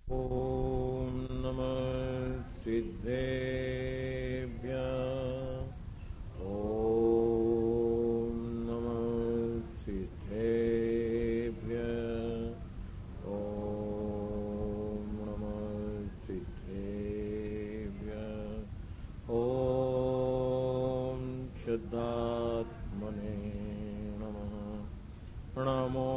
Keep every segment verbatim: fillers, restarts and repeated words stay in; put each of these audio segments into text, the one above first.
ॐ नमः सिद्धेभ्यः। ॐ नमः सिद्धेभ्यः। ॐ नमः सिद्धेभ्यः। ॐ शुद्धात्मने नमः। नमो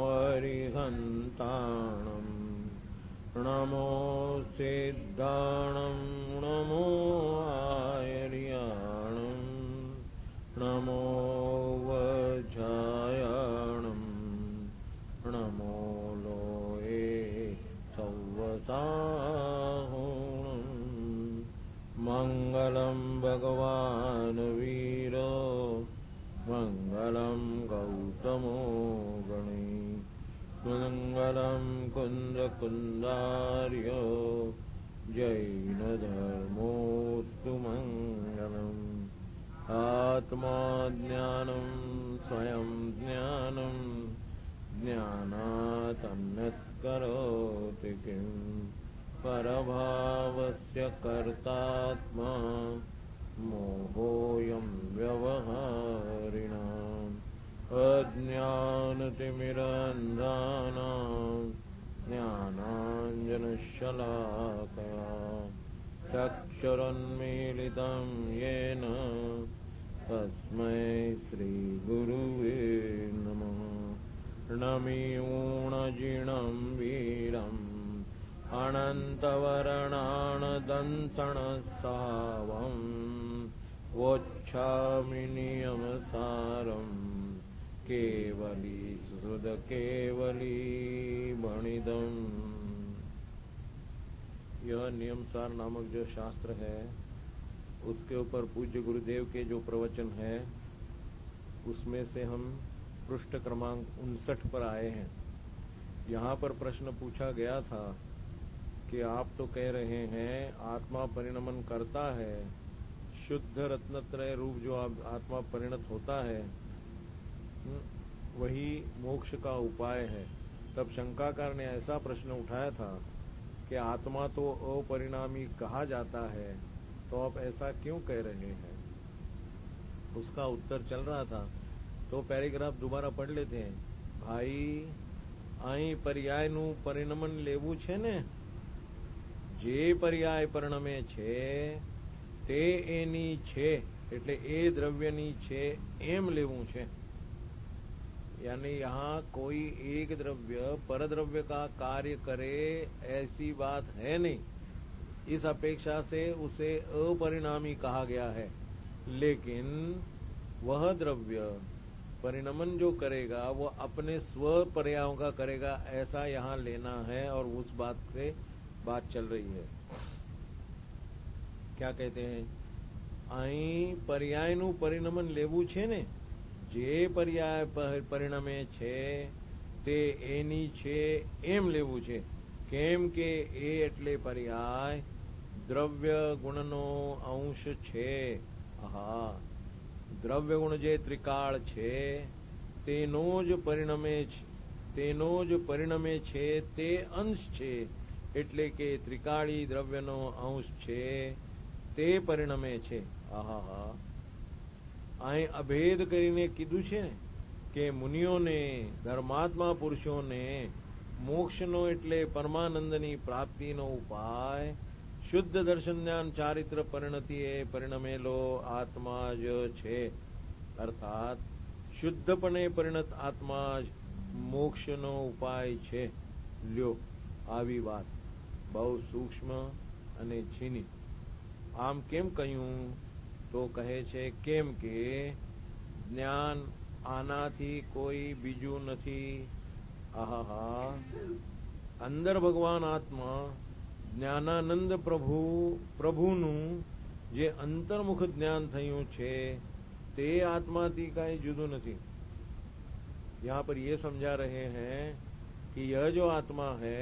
अरिहन्ताणम् नमो सिद्धाणं नमो आयर्याणं नमो वज्रायणं नमो लोये सव्वसाहुणं। मङ्गलं भगवान् वीरो मङ्गलं गौतमो गणे मङ्गलं कुन्दकुन्दार्यो जैनधर्मोऽस्तु मङ्गलम्। आत्मा ज्ञानं स्वयं ज्ञानं ज्ञानात् करोति किम्। परभावस्य कर्तात्मा मोहोऽयं व्यवहारिणाम्। अज्ञानतिमिरान्धानां ज्ञानाञ्जनशलाकया चक्षुरुन्मीलितं येन तस्मै श्रीगुरुवे नमः। नमीऊणजिणं वीरम् अनन्तवर्णानदंसनसावम् वोच्छामि नियमसारम् केवली सुहृद केवली बणिदम। यह नियमसार नामक जो शास्त्र है उसके ऊपर पूज्य गुरुदेव के जो प्रवचन है उसमें से हम पृष्ठ क्रमांक उनसठ पर आए हैं। यहाँ पर प्रश्न पूछा गया था कि आप तो कह रहे हैं आत्मा परिणमन करता है, शुद्ध रत्नत्रय रूप जो आत्मा परिणत होता है वही मोक्ष का उपाय है। तब शंकाकार ने ऐसा प्रश्न उठाया था कि आत्मा तो अपरिणामी कहा जाता है, तो आप ऐसा क्यों कह रहे हैं। उसका उत्तर चल रहा था, तो पैराग्राफ दोबारा पढ़ लेते हैं। भाई અહીં પર્યાયનું પરિણમન લેવું છે ને, જે પર્યાય પરિણમે છે તે એની છે એટલે એ દ્રવ્યની છે એમ લેવું છે। यानी यहाँ कोई एक द्रव्य परद्रव्य का कार्य करे ऐसी बात है नहीं। इस अपेक्षा से उसे अपरिणामी कहा गया है। लेकिन वह द्रव्य परिणमन जो करेगा वो अपने स्व पर्यायों का करेगा ऐसा यहाँ लेना है, और उस बात से बात चल रही है। क्या कहते हैं, અહીં પર્યાયનું પરિણમન લેવું છે ને, જે પર્યાય પરિણમે છે તે એની છે એમ લેવું છે। કેમ કે એ એટલે પર્યાય દ્રવ્ય ગુણનો અંશ છે। આહા, દ્રવ્ય ગુણ જે ત્રિકાળ છે તેનો જ પરિણમે તેનો જ પરિણમે છે તે અંશ છે। એટલે કે ત્રિકાળી દ્રવ્યનો અંશ છે તે પરિણમે છે। આહા, અહીં અભેદ કરીને કીધું છે કે મુનિઓને ધર્માત્મા પુરુષોને મોક્ષનો એટલે પરમાનંદની પ્રાપ્તિનો ઉપાય શુદ્ધ દર્શન જ્ઞાન ચારિત્ર પરિણતિએ પરિણમેલો આત્મા જ છે। અર્થાત શુદ્ધપણે પરિણત આત્મા જ મોક્ષનો ઉપાય છે। લ્યો, આવી વાત બહુ સૂક્ષ્મ અને ઝીણી। આમ કેમ કહ્યું, તો કહે છે કેમ કે જ્ઞાન આનાથી કોઈ બીજું નથી। આહા, અંદર ભગવાન આત્મા જ્ઞાનાનંદ પ્રભુ પ્રભુનું જે અંતર્મુખ જ્ઞાન થયું છે તે આત્માથી કાંઈ જુદું નથી। यहाँ पर ये समझा रहे हैं कि यह जो आत्मा है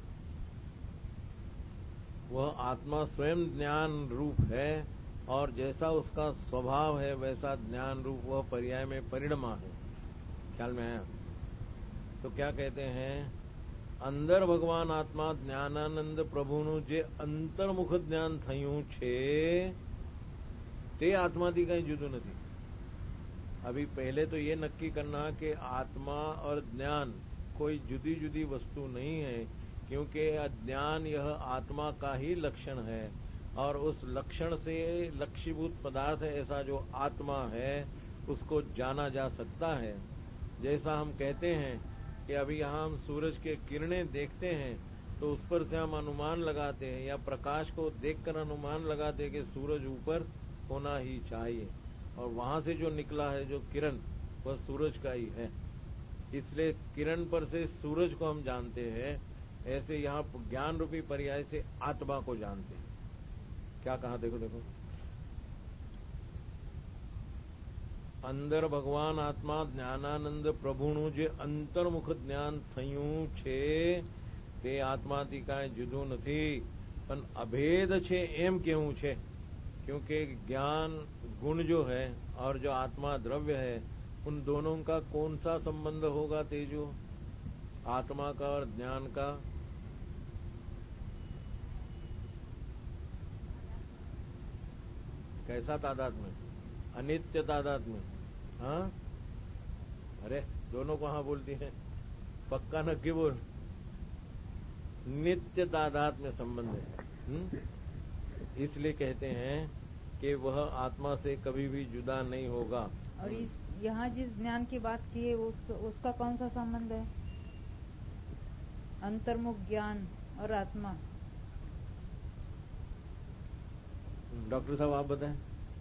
वह आत्मा स्वयं ज्ञान रूप है, और जैसा उसका स्वभाव है वैसा ज्ञान रूप वह पर्याय में परिणमा है। ख्याल में आया। तो क्या कहते हैं, અંદર ભગવાન આત્મા જ્ઞાનાનંદ પ્રભુનું જે અંતર્મુખ જ્ઞાન થયું છે તે આત્માથી કઈ જુદું નથી. अभी पहले तो ये नक्की करना कि आत्मा और ज्ञान कोई जुदी जुदी वस्तु नहीं है, क्योंकि ज्ञान यह आत्मा का ही लक्षण है और उस लक्षण से लक्ष्यभूत पदार्थ ऐसा जो आत्मा है उसको जाना जा सकता है. जैसा हम कहते हैं कि अभी यहाँ हम सूरज के किरणें देखते हैं तो उस पर से हम अनुमान लगाते हैं या प्रकाश को देखकर अनुमान लगाते हैं कि सूरज ऊपर होना ही चाहिए और वहां से जो निकला है जो किरण वह सूरज का ही है, इसलिए किरण पर से सूरज को हम जानते हैं. ऐसे यहाँ ज्ञान रूपी पर्याय से आत्मा को जानते हैं. क्या कहा देखो देखो અંદર ભગવાન આત્મા જ્ઞાનાનંદ પ્રભુનું જે અંતર્મુખ જ્ઞાન થયું છે તે આત્માથી કાંઈ જુદું નથી, પણ અભેદ છે એમ કેવું છે. क्योंकि ज्ञान गुण जो है और जो आत्मा द्रव्य है उन दोनों का कौन सा संबंध होगा तेजो, आत्मा का और ज्ञान का? कैसा तादात्म्य? अनित्य तादात्म्य. हाँ, अरे दोनों को हाँ बोलती है, पक्का नक्की बोल. नित्य तादात्म्य संबंध है. हुँ? इसलिए कहते हैं कि वह आत्मा से कभी भी जुदा नहीं होगा. और इस यहाँ जिस ज्ञान की बात की है उसका, उसका कौन सा संबंध है? अंतर्मुख ज्ञान और आत्मा. डॉक्टर साहब आप बताएं.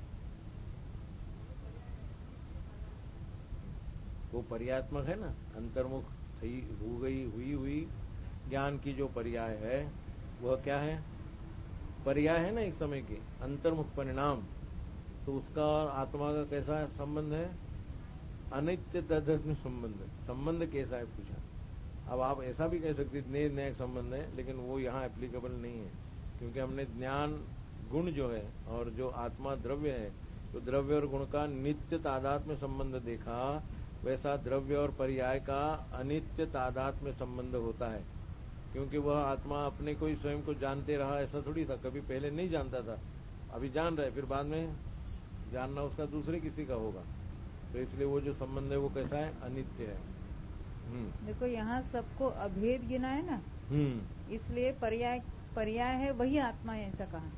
वो पर्यात्मक है ना, अंतर्मुख हो गई हुई हुई ज्ञान की जो पर्याय है वह क्या है? पर्याय है ना एक समय के अंतर्मुख परिणाम. तो उसका और आत्मा का कैसा संबंध है? अनित्य तदर्थ संबंध. संबंध कैसा है पूछा. अब आप ऐसा भी कह सकते नए नए संबंध है, लेकिन वो यहाँ एप्लीकेबल नहीं है, क्योंकि हमने ज्ञान गुण जो है और जो आत्मा द्रव्य है तो द्रव्य और गुण का नित्य तादात्म्य संबंध देखा, वैसा द्रव्य और पर्याय का अनित्य तादात्म्य संबंध होता है. क्योंकि वह आत्मा अपने को ही स्वयं को जानते रहा ऐसा थोड़ी था. कभी पहले नहीं जानता था, अभी जान रहे, फिर बाद में जानना उसका दूसरे किसी का होगा. तो इसलिए वो जो संबंध है वो कैसा है? अनित्य है. देखो यहाँ सबको अभेद गिना है ना, इसलिए पर्याय पर्याय है वही आत्मा है ऐसा कहा.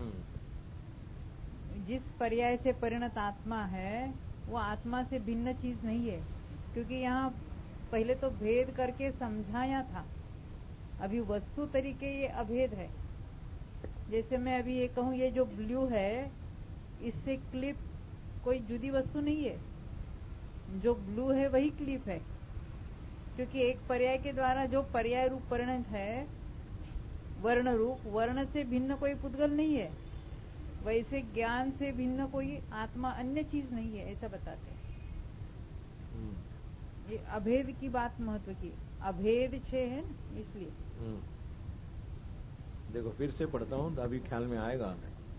जिस पर्याय से परिणत आत्मा है वो आत्मा से भिन्न चीज नहीं है, क्योंकि यहाँ पहले तो भेद करके समझाया था, अभी वस्तु तरीके ये अभेद है. जैसे मैं अभी ये कहूँ ये जो ब्लू है इससे क्लिप कोई जुदी वस्तु नहीं है, जो ब्लू है वही क्लिप है, क्योंकि एक पर्याय के द्वारा जो पर्याय रूप परिणत है वर्ण रूप, वर्ण से भिन्न कोई पुद्गल नहीं है, वैसे ज्ञान से भिन्न कोई आत्मा अन्य चीज नहीं है ऐसा बताते हैं. ये अभेद की बात महत्व की, अभेद छे है ना इसलिए. देखो फिर से पढ़ता हूं तो अभी ख्याल में आएगा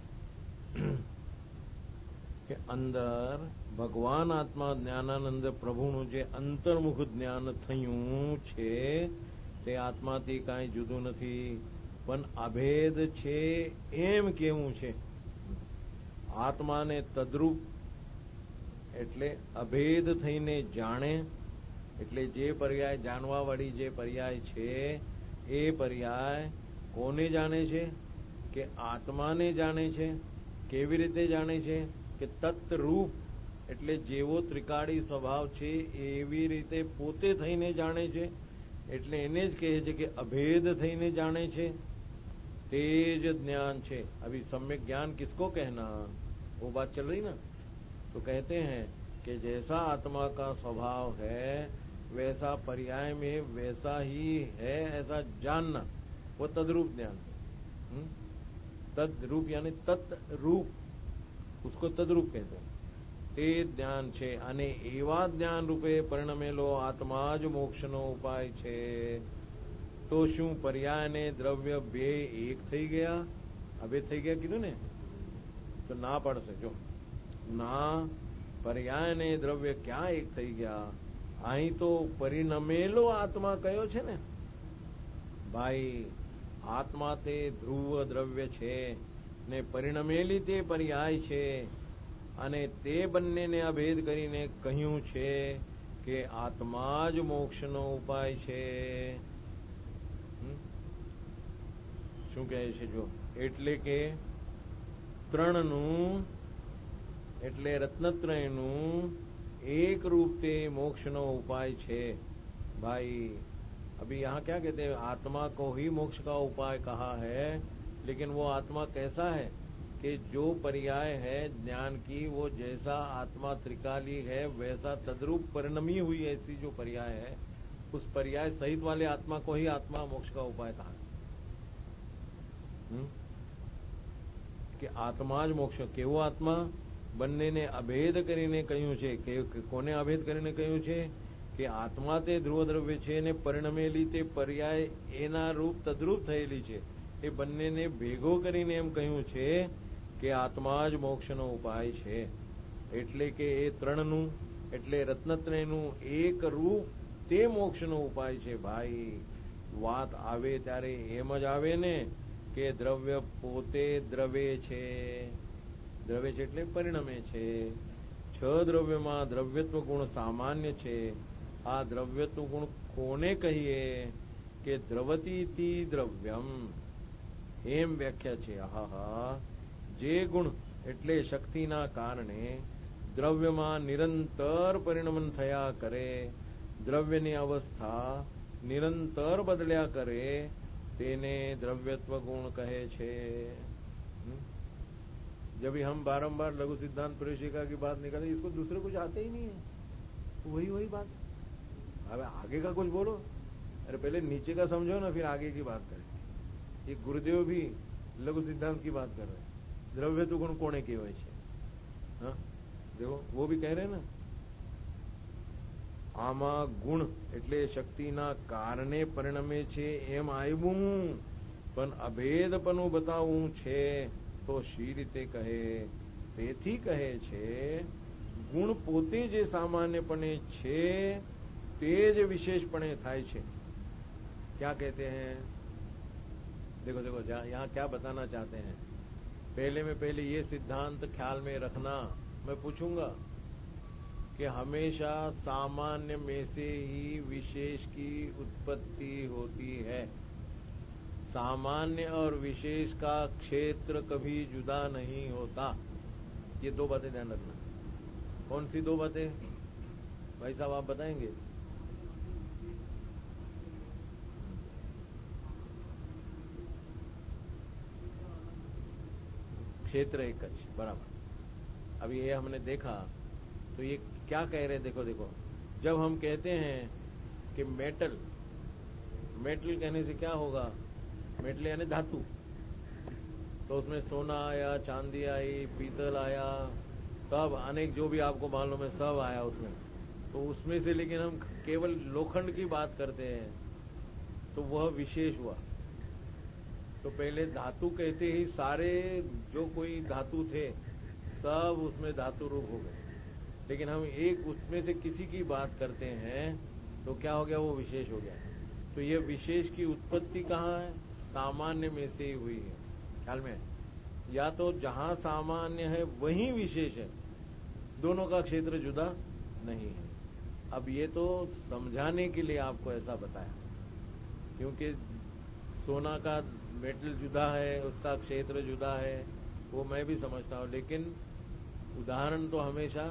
कि अंदर भगवान आत्मा ज्ञानानंद प्रभुનું જે અંતર્મુખ જ્ઞાન થયું છે તે આત્માથી કાંઈ જુદું નથી, પણ અભેદ છે એમ કેવું છે. આત્માને તદ્રૂપ એટલે અભેદ થઈને જાણે, એટલે જે પર્યાય જાણવાવાળી જે પર્યાય છે એ પર્યાય કોને જાણે છે? કે આત્માને જાણે છે. કેવી રીતે જાણે છે? કે તત્રૂપ એટલે જેવો ત્રિકાળી સ્વભાવ છે એવી રીતે પોતે થઈને જાણે છે, એટલે એને જ કહે છે કે અભેદ થઈને જાણે છે. તે જ જ્ઞાન છે. अभी सम्यक ज्ञान किसको कहना, वो बात चल रही ना. तो कहते हैं कि जैसा आत्मा का स्वभाव है वैसा पर्याय में वैसा ही है ऐसा जानना, वो तद्रूप ज्ञान है. तद्रूप यानी तत्रूप, उसको तद्रूप कहते हैं. તે જ્ઞાન છે અને એવા જ્ઞાન રૂપે પરિણમેલો આત્મા જ મોક્ષનો ઉપાય છે. તો શું પર્યાય અને દ્રવ્ય બે એક થઈ ગયા? હવે થઈ ગયા કીધું ને, તો ના પડશે. જો ના, પર્યાય અને દ્રવ્ય ક્યાં એક થઈ ગયા? અહીં તો પરિણમેલો આત્મા કયો છે ને, ભાઈ આત્મા તે ધ્રુવ દ્રવ્ય છે ને પરિણમેલી તે પર્યાય છે અને તે બંનેને અભેદ કરીને કહ્યું છે કે આત્મા જ મોક્ષનો ઉપાય છે. શું કહે છે જો? એટલે કે ત્રણનું એટલે रत्नत्रयનું एक रूप ते मोक्षनो उपाय छे. भाई अभी यहाँ क्या कहते हैं, आत्मा को ही मोक्ष का उपाय कहा है, लेकिन वो आत्मा कैसा है कि जो पर्याय है ज्ञान की, वो जैसा आत्मा त्रिकाली है वैसा तद्रूप परिणमी हुई ऐसी जो पर्याय है, उस पर्याय सहित वाले आत्मा को ही आत्मा मोक्ष का उपाय कहा है. हुँ? कि आत्मा ज मोक्ष. केवो आत्मा? બંનેને અભેદ કરીને કહ્યું છે. કે કોને અભેદ કરીને કહ્યું છે? કે આત્મા તે ધ્રુવ દ્રવ્ય છે ને પરિણમેલી તે પર્યાય એના રૂપ તદ્રૂપ થયેલી છે. એ બંનેને ભેગો કરીને એમ કહ્યું છે કે આત્મા જ મોક્ષનો ઉપાય છે. એટલે કે એ ત્રણનું એટલે રત્નત્રયનું એક રૂપ તે મોક્ષનો ઉપાય છે. ભાઈ વાત આવે ત્યારે એમ જ આવે ને કે દ્રવ્ય પોતે દ્રવે છે. દ્રવ્ય છે એટલે પરિણમે છે. છ દ્રવ્યમાં દ્રવ્યત્વ ગુણ સામાન્ય છે. આ દ્રવ્યત્વ ગુણ કોને કહીએ? કે દ્રવતીતિ દ્રવ્યમ એમ વ્યાખ્યા છે. આહા, જે ગુણ એટલે શક્તિના કારણે દ્રવ્યમાં નિરંતર પરિણમન થયા કરે, દ્રવ્યની અવસ્થા નિરંતર બદલ્યા કરે, તેને દ્રવ્યत्व गुण कहे छे. जब भी हम बारंबार लघु सिद्धांत प्रवेशिका की बात निकालते, इसको दूसरे कुछ आते ही नहीं है, वही वही बात. अब आगे का कुछ बोलो, अरे पहले नीचे का समझो ना, फिर आगे की बात करें. ये गुरुदेव भी लघु सिद्धांत की बात कर रहे हैं. द्रव्य तो गुण कोने कहेवाय छे? हाँ देखो, वो भी कह रहे हैं ना, આમાં ગુણ એટલે શક્તિના કારણે પરિણમે છે એમ આવ્યું, પણ અભેદપણું બતાવવું છે તો શી રીતે કહે? તેથી કહે છે ગુણ પોતે જે સામાન્યપણે છે તે જ વિશેષપણે થાય છે. क्या कहते हैं? देखो देखो, यहाँ क्या बताना चाहते हैं? पहले में पहले ये सिद्धांत ख्याल में रखना. मैं पूछूंगा कि हमेशा सामान्य में से ही विशेष की उत्पत्ति होती है. सामान्य और विशेष का क्षेत्र कभी जुदा नहीं होता. ये दो बातें ध्यान रखना. कौन सी दो बातें भाई साहब आप बताएंगे? क्षेत्र एक बराबर. अभी ये हमने देखा तो ये क्या कह रहे हैं? देखो देखो, जब हम कहते हैं कि मेटल, मेटल कहने से क्या होगा? मेटल यानी धातु. तो उसमें सोना आया, चांदी आई, पीतल आया, सब अनेक जो भी आपको मालूम है सब आया उसमें. तो उसमें से लेकिन हम केवल लोखंड की बात करते हैं तो वह विशेष हुआ. तो पहले धातु कहते ही सारे जो कोई धातु थे सब उसमें धातु रूप हो गए. लेकिन हम एक उसमें से किसी की बात करते हैं तो क्या हो गया? वो विशेष हो गया. तो ये विशेष की उत्पत्ति कहाँ है? सामान्य में से ही हुई है. ख्याल में? या तो जहां सामान्य है वहीं विशेष है, दोनों का क्षेत्र जुदा नहीं है. अब ये तो समझाने के लिए आपको ऐसा बताया, क्योंकि सोना का मेटल जुदा है, उसका क्षेत्र जुदा है, वो मैं भी समझता हूं, लेकिन उदाहरण तो हमेशा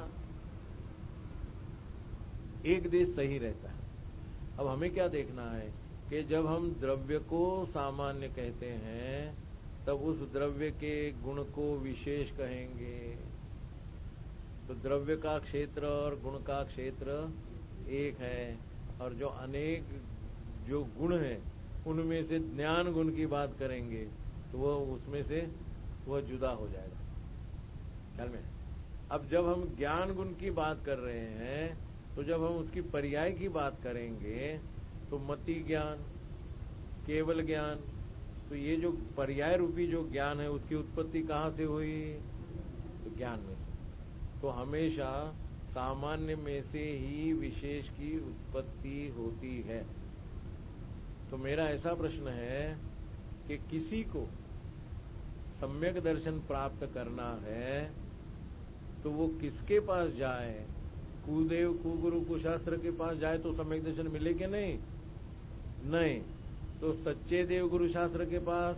एक देश सही रहता है. अब हमें क्या देखना है कि जब हम द्रव्य को सामान्य कहते हैं तब उस द्रव्य के गुण को विशेष कहेंगे. तो द्रव्य का क्षेत्र और गुण का क्षेत्र एक है, और जो अनेक जो गुण हैं उनमें से ज्ञान गुण की बात करेंगे तो वह उसमें से वह जुदा हो जाएगा. ख्याल में? अब जब हम ज्ञान गुण की बात कर रहे हैं तो जब हम उसकी पर्याय की बात करेंगे तो मति ज्ञान, केवल ज्ञान, तो ये जो पर्याय रूपी जो ज्ञान है उसकी उत्पत्ति कहां से हुई? तो ज्ञान में. तो हमेशा सामान्य में से ही विशेष की उत्पत्ति होती है. तो मेरा ऐसा प्रश्न है कि किसी को सम्यक दर्शन प्राप्त करना है तो वो किसके पास जाए? कुदेव कुगुरु कुशास्त्र के पास जाए तो सम्यक दर्शन मिले कि नहीं? नहीं। तो सच्चे देव गुरु शास्त्र के पास?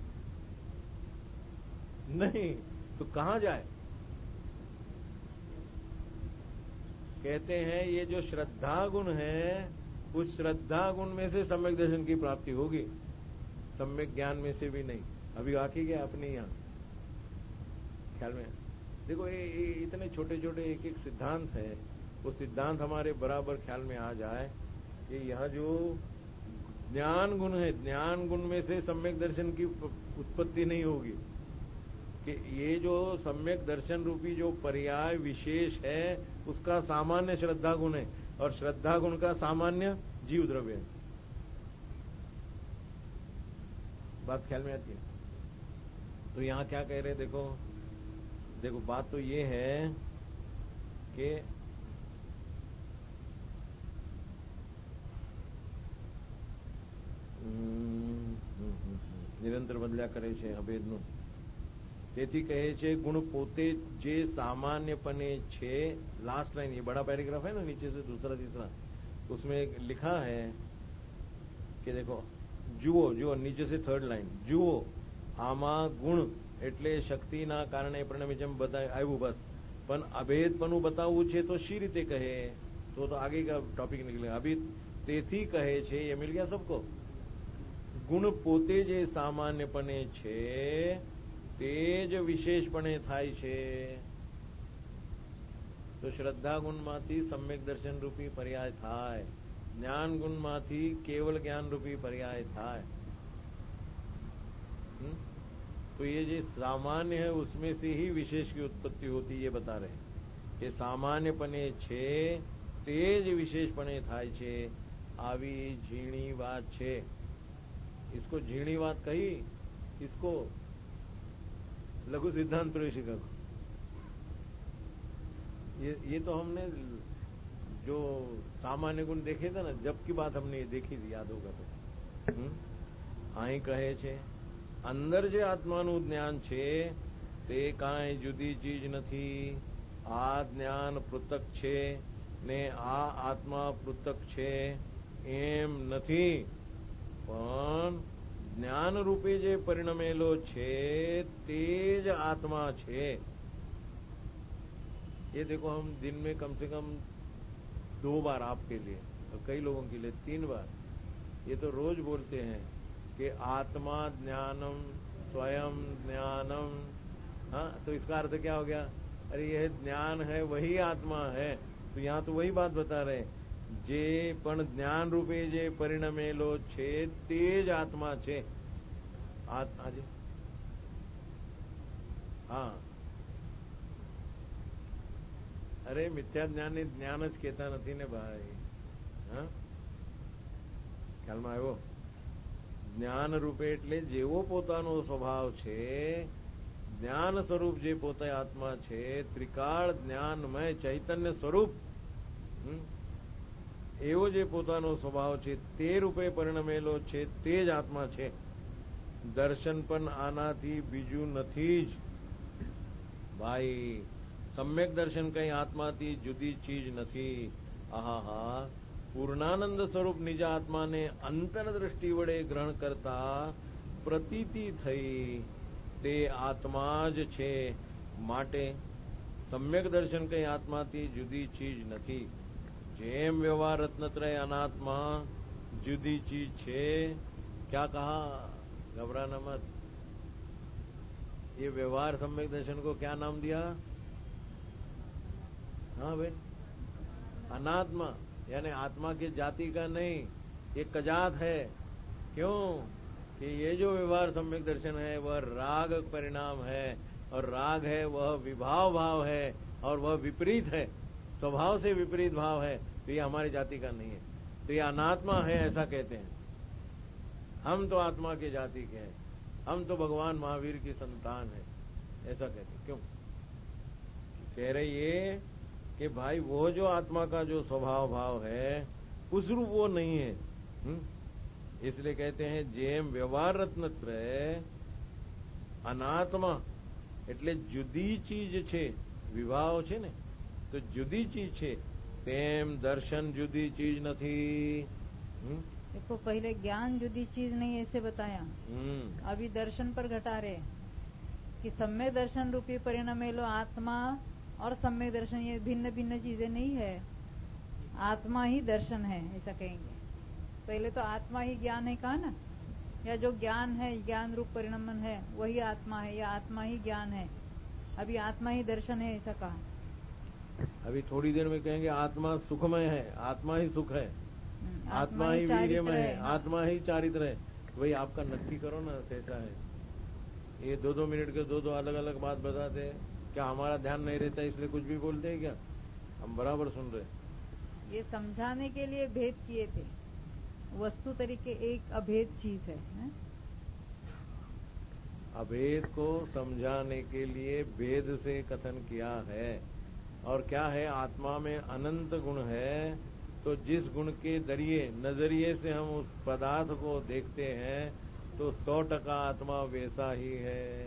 नहीं। तो कहां जाए? कहते हैं ये जो श्रद्धा गुण है, उस श्रद्धा गुण में से सम्यक दर्शन की प्राप्ति होगी, सम्यक ज्ञान में से भी नहीं। अभी आके गया अपने यहां ख्याल में। देखो ये, ये इतने छोटे छोटे एक एक सिद्धांत है, वो सिद्धांत हमारे बराबर ख्याल में आ जाए कि यह जो ज्ञान गुण है, ज्ञान गुण में से सम्यक दर्शन की उत्पत्ति नहीं होगी, कि ये जो सम्यक दर्शन रूपी जो पर्याय विशेष है उसका सामान्य श्रद्धा गुण है और श्रद्धा गुण का सामान्य जीव द्रव्य है। बात ख्याल में आती है? तो यहां क्या कह रहे? देखो देखो बात तो ये है कि નિરંતર બદલ્યા કરે છે અભેદનું. તેથી કહે છે ગુણ પોતે જે सामान्यपने छे. लास्ट लाइन, ये बड़ा पैराग्राफ है ना, नीचे से दूसरा तीसरा, उसमें लिखा है कि देखो जुओ जुओ नीचे से थर्ड लाइन, जुओ आमा गुण એટલે શક્તિના કારણે પરિણમે જેમ બતાય આવ્યું બસ, પણ અભેદપણું બતાવવું છે તો શી રીતે કહે? તો તો आगे का टॉपिक निकलेगा. अभी તેથી કહે છે, ये मिल गया सबको. ગુણ પોતે જે સામાન્યપણે છે તે જ વિશેષપણે થાય છે. તો શ્રદ્ધા ગુણમાંથી સમ્યક દર્શન રૂપી પર્યાય થાય, જ્ઞાન ગુણમાંથી કેવલ જ્ઞાન रूपी पर्याय થાય. तो ये जो सामान्य है उसमें से ही विशेष की उत्पत्ति होती, ये बता रहे हैं कि सामान्यपणे छे तेज विशेषपणे थाय छे. आवी झीणी बात छे. इसको झीणी बात कही, इसको लघु सिद्धांत प्रवेशिका को. ये ये तो हमने जो सामान्य गुण देखे थे ना, जब की बात हमने ये देखी थी, याद होगा तो. आई कहे छे અંદર જે આત્માનું જ્ઞાન છે તે કાંઈ જુદી ચીજ નથી. આ જ્ઞાન પૃથક છે ને આ આત્મા પૃથક છે એમ નથી, પણ જ્ઞાન રૂપે જે પરિણમેલો છે તે જ આત્મા છે. ये देखो हम दिन में कम से कम दो बार आपके लिए और कई लोगों के लिए तीन बार ये तो रोज बोलते हैं कि आत्मा ज्ञानम स्वयं ज्ञानम. हाँ, तो इसका अर्थ क्या हो गया? अरे यह ज्ञान है वही आत्मा है. तो यहां तो वही बात बता रहे हैं, जे पण ज्ञान रूपे जे परिणमेलो छे तेज आत्मा छे. हाजी हाँ. अरे मिथ्या ज्ञान ने ज्ञान ज कहता નથી ને ભાઈ. હા, ખ્યાલમાં આવ્યો? જ્ઞાન રૂપે એટલે જેવો પોતાનો સ્વભાવ છે, જ્ઞાન સ્વરૂપ જે પોતે આત્મા છે, ત્રિકાળ જ્ઞાનમય ચૈતન્ય સ્વરૂપ, એવો જે પોતાનો સ્વભાવ છે તે રૂપે પરિણમેલો છે તે જ આત્મા છે. દર્શન પણ આનાથી બીજું નથી જ ભાઈ. સમ્યક દર્શન કઈ આત્માથી જુદી ચીજ નથી. આહા, પૂર્ણાનંદ સ્વરૂપ નિજ આત્માને અંતરદ્રષ્ટિ વડે ગ્રહણ કરતા પ્રતીતિ થઈ તે આત્મા જ છે. માટે સમ્યક દર્શન કઈ આત્માથી જુદી ચીજ નથી. જેમ વ્યવહાર રત્નત્રય અનાત્मा जुदी चीज छे. क्या कहा? घबराना मत. ये व्यवहार सम्यक दर्शन को क्या नाम दिया? हाँ भाई, अनात्मा, यानी आत्मा की जाति का नहीं, ये कजात है. क्यों? कि ये जो व्यवहार सम्यक दर्शन है वह राग परिणाम है, और राग है वह विभाव भाव है, और वह विपरीत है, स्वभाव से विपरीत भाव है. तो ये हमारी जाति का नहीं है. तो ये अनात्मा है ऐसा कहते हैं. हम तो आत्मा की जाति के हैं, हम तो भगवान महावीर की संतान है, ऐसा कहते हैं. क्यों? कह रहे ये कि भाई वो जो आत्मा का जो स्वभाव भाव है उस रूप वो नहीं है. हुँ? इसलिए कहते हैं જેમ વ્યવહાર રત્નત્રય અનાત્મા એટલે જુદી ચીજ છે, વિવાહ છે ને તો જુદી ચીજ છે, તેમ દર્શન જુદી ચીજ નથી। देखो पहले ज्ञान जुदी चीज नहीं ऐसे बताया, अभी दर्शन पर घटा रहे कि सम्यक दर्शन रूपी परिणाम लो आत्मा और सम्यक दर्शन ये भिन्न भिन्न चीजें नहीं है, आत्मा ही दर्शन है ऐसा कहेंगे। पहले तो आत्मा ही ज्ञान है कहा ना, या जो ज्ञान है ज्ञान रूप परिणमन है वही आत्मा है, या आत्मा ही ज्ञान है, अभी आत्मा ही दर्शन है ऐसा कहा। अभी थोड़ी देर में कहेंगे आत्मा सुखमय है, आत्मा ही सुख है, आत्मा ही वीर्यमय है, आत्मा ही चारित्र है। वही आपका नक्की करो ना कैसा है। ये दो दो मिनट के दो दो अलग अलग बात बताते हैं, क्या हमारा ध्यान नहीं रहता इसलिए कुछ भी बोलते हैं क्या? हम बराबर सुन रहे। ये समझाने के लिए भेद किए थे, वस्तु तरीके एक अभेद चीज है, है? अभेद को समझाने के लिए भेद से कथन किया है। और क्या है, आत्मा में अनंत गुण है, तो जिस गुण के दरिये नजरिए से हम उस पदार्थ को देखते हैं तो सौ टका आत्मा वैसा ही है।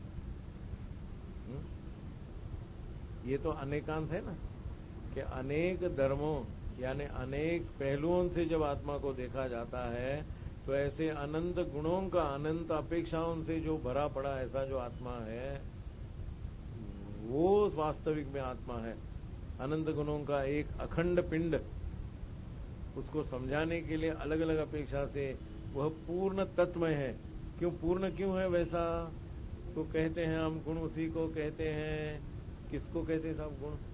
हुँ? ये तो अनेकांत है ना, कि अनेक धर्मों यानी अनेक पहलुओं से जब आत्मा को देखा जाता है तो ऐसे अनंत गुणों का, अनंत अपेक्षाओं से जो भरा पड़ा ऐसा जो आत्मा है वो वास्तविक में आत्मा है। अनंत गुणों का एक अखंड पिंड, उसको समझाने के लिए अलग अलग अपेक्षा से वह पूर्ण तत्वमय है। क्यों पूर्ण क्यों है वैसा? तो कहते हैं हम गुण उसी को कहते हैं, किसको कहते हैं साहब गुण?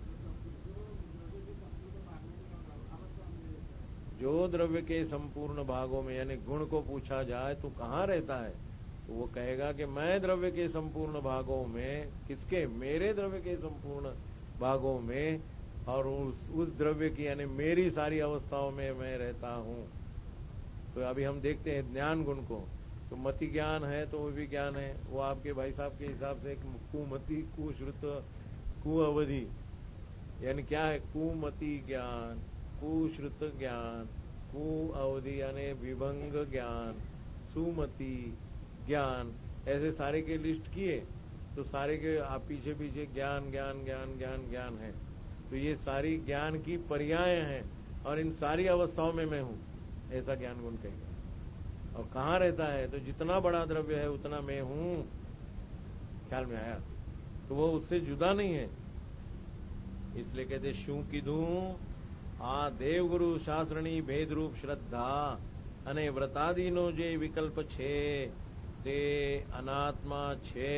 जो द्रव्य के संपूर्ण भागों में, यानी गुण को पूछा जाए तो कहाँ रहता है, तो वो कहेगा कि मैं द्रव्य के संपूर्ण भागों में, किसके? मेरे द्रव्य के संपूर्ण भागों में, और उस उस द्रव्य की यानी मेरी सारी अवस्थाओं में मैं रहता हूं। तो अभी हम देखते हैं ज्ञान गुण को, तो मति ज्ञान है तो वो भी ज्ञान है, वो आपके भाई साहब के हिसाब से कुमति, कुश्रुत, कुअवधि, यानी क्या है? कुमति ज्ञान, कुश्रुत ज्ञान, कुअवधि यानी विभंग ज्ञान, सुमति ज्ञान, ऐसे सारे के लिस्ट किए तो सारे के आप पीछे पीछे ज्ञान ज्ञान ज्ञान ज्ञान ज्ञान है। तो ये सारी ज्ञान की पर्याय हैं और इन सारी अवस्थाओं में मैं हूं, ऐसा ज्ञान गुण कहेगा। और कहां रहता है? तो जितना बड़ा द्रव्य है उतना मैं हूं। ख्याल में आया? तो वो उससे जुदा नहीं है। इसलिए कहते शू कीधूं आ देवगुरु शास्त्रणी भेद रूप श्रद्धा अने व्रतादीनो जे विकल्प छे ते अनात्मा छे,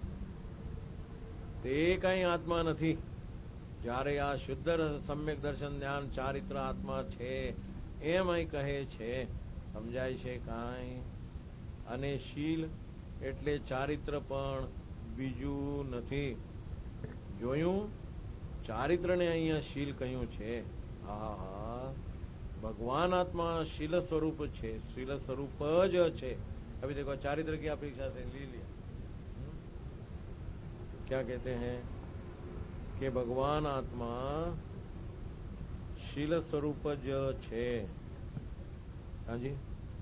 ते कई आत्मा નથી। જ્યારે આ શુદ્ધ સમ્યક દર્શન ધ્યાન ચારિત્ર આત્મા છે એમ અહીં કહે છે, સમજાય છે કાંઈ? અને શીલ એટલે ચારિત્ર પણ બીજું નથી। જોયું? ચારિત્રને અહીંયા શીલ કહ્યું છે। હા હા, ભગવાન આત્मा શીલ સ્વરૂપ છે, શીલ સ્વરૂપ જ છે। अभी देखो चारित्र की अपेक्षा से ले लिया, क्या कहते हैं कि भगवान आत्मा शील स्वरूप ज छे। हाँ जी,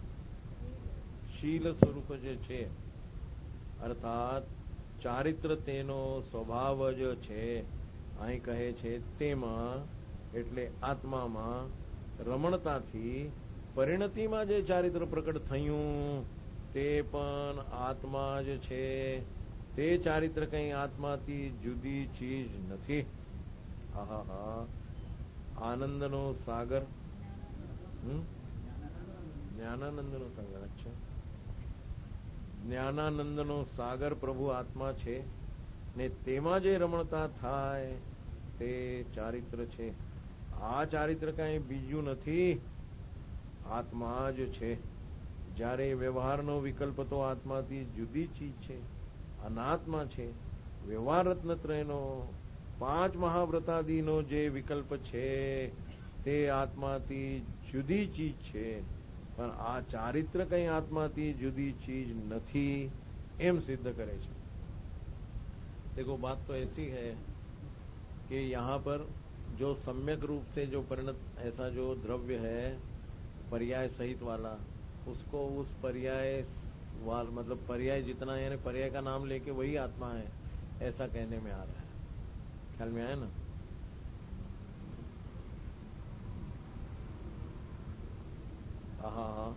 शील स्वरूप ज छे, अर्थात चारित्र तेनो स्वभाव ज छे। અહીં કહે છે તેમાં એટલે આત્મામાં રમણતાથી પરિણતિમાં જે ચારિત્ર પ્રકટ થયું તે પણ આત્મા જ છે। તે ચારિત્ર કઈ આત્માથી જુદી ચીજ નથી। આહા હા, આનંદનો સાગર, જ્ઞાનાનંદનો સાગર, અચ્છા, જ્ઞાનાનંદનો સાગર પ્રભુ આત્મા છે ને તેમાં જે રમણતા થાય તે ચારિત્ર છે। આ ચારિત્ર કઈ બીજું નથી, આત્મા જ છે। જ્યારે વ્યવહારનો વિકલ્પ તો આત્માથી જુદી ચીજ છે, અનાત્મા છે। વ્યવહાર રત્નત્રયનો પાંચ મહાવ્રતાદિનો જે વિકલ્પ છે તે આત્માથી જુદી ચીજ છે, પણ આ ચારિત્ર કઈ આત્માથી जुदी चीज નથી એમ सिद्ध करे છે। देखो बात तो ऐसी है कि यहां पर जो सम्यक रूप से जो परिणत ऐसा जो द्रव्य है पर्याय सहित वाला, उसको उस पर्याय वाल मतलब पर्याय जितना यानी पर्याय का नाम लेके वही आत्मा है ऐसा कहने में आ रहा है। ख्याल में आया ना? हाँ हाँ,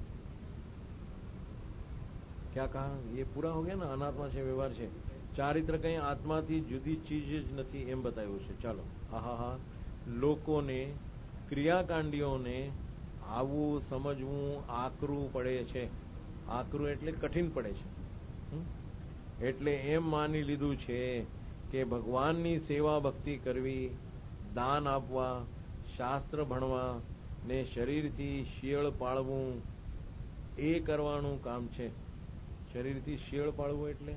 क्या कहा? ये पूरा हो गया ना? अनात्मा से व्यवहार છે ચારિત્ર કંઈ આત્માથી જુદી ચીજ જ નથી એમ બતાવ્યું છે. ચાલો. હા હા હા, લોકોને ક્રિયાકાંડીઓને આવું સમજવું આકરું પડે છે. આકરું એટલે કઠિન પડે છે. એટલે એમ માની લીધું છે કે ભગવાનની સેવા ભક્તિ કરવી, દાન આપવા, શાસ્ત્ર ભણવા ને શરીરથી શિયળ પાળવું એ કરવાનું કામ છે. શરીરથી શિયળ પાળવું એટલે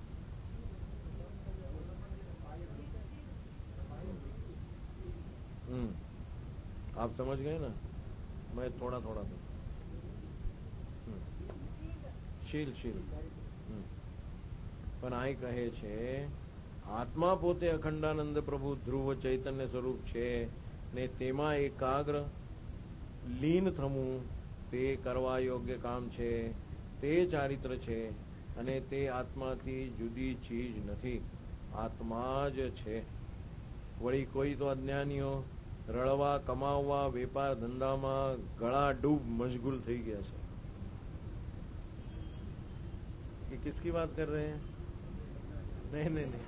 हम्म आप समझ गए ना? मैं थोड़ा थोड़ा तो शील शील પણ આ કહે છે આત્મા પોતે અખંડાનંદ પ્રભુ ધ્રુવ ચૈતન્ય સ્વરૂપ છે ને તેમાં એકાગ્ર લીન થવું તે કરવા યોગ્ય કામ છે. તે ચારિત્ર છે અને તે આત્માથી જુદી ચીજ નથી, આત્મા જ છે. વળી કોઈ તો અજ્ઞાનીઓ રળવા કમાવવા વેપાર ધંધામાં ગળા ડૂબ મશગુલ થઈ ગયા છે. ये किसकी बात कर रहे हैं? नहीं नहीं नहीं,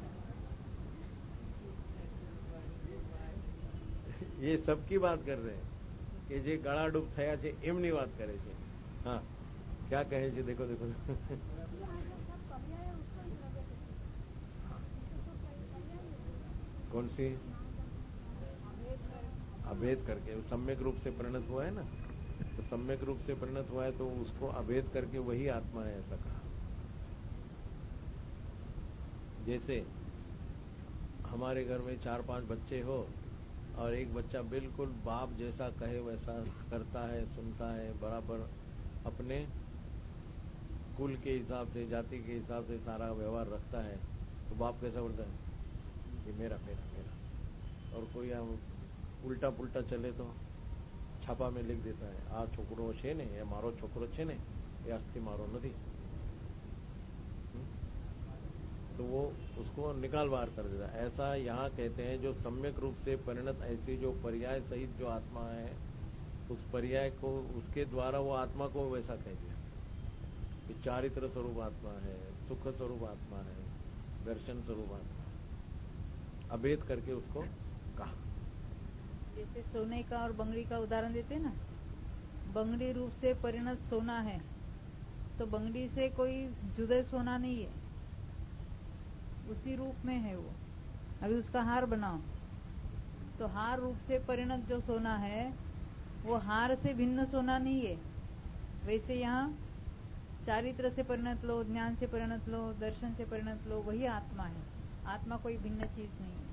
ये सबकी बात कर रहे हैं कि जे गळा डूब થયા છે એમની વાત કરે છે. हाँ, क्या कहे છે? देखो देखो कौन सी? अभेद करके सम्यक रूप से परिणत हुआ है ना, तो सम्यक रूप से परिणत हुआ है तो उसको अभेद करके वही आत्मा है ऐसा कहा. जैसे हमारे घर में चार पांच बच्चे हो और एक बच्चा बिल्कुल बाप जैसा कहे वैसा करता है, सुनता है, बराबर अपने कुल के हिसाब से, जाति के हिसाब से सारा व्यवहार रखता है, तो बाप कैसा बोलता है? ये मेरा मेरा मेरा. और कोई उल्टा पुल्टा चले तो छापा में लिख देता है, आ छोकरो છે ને એ મારો છોકરો છે ને એ આજથી મારો નથી. तो वो उसको निकाल बाहर कर देता है. ऐसा यहाँ कहते हैं जो सम्यक रूप से परिणत ऐसी जो पर्याय सहित जो आत्मा है उस पर्याय को उसके द्वारा वो आत्मा को वैसा कह दिया कि चारित्र स्वरूप आत्मा है, सुख स्वरूप आत्मा है, दर्शन स्वरूप आत्मा है. अभेद करके उसको कहा. जैसे सोने का और बंगड़ी का उदाहरण देते ना, बंगड़ी रूप से परिणत सोना है तो बंगड़ी से कोई जुदा सोना नहीं है, उसी रूप में है वो. अभी उसका हार बनाओ तो हार रूप से परिणत जो सोना है वो हार से भिन्न सोना नहीं है. वैसे यहाँ चारित्र से परिणत लो, ज्ञान से परिणत लो, दर्शन से परिणत लो, वही आत्मा है. आत्मा कोई भिन्न चीज नहीं है.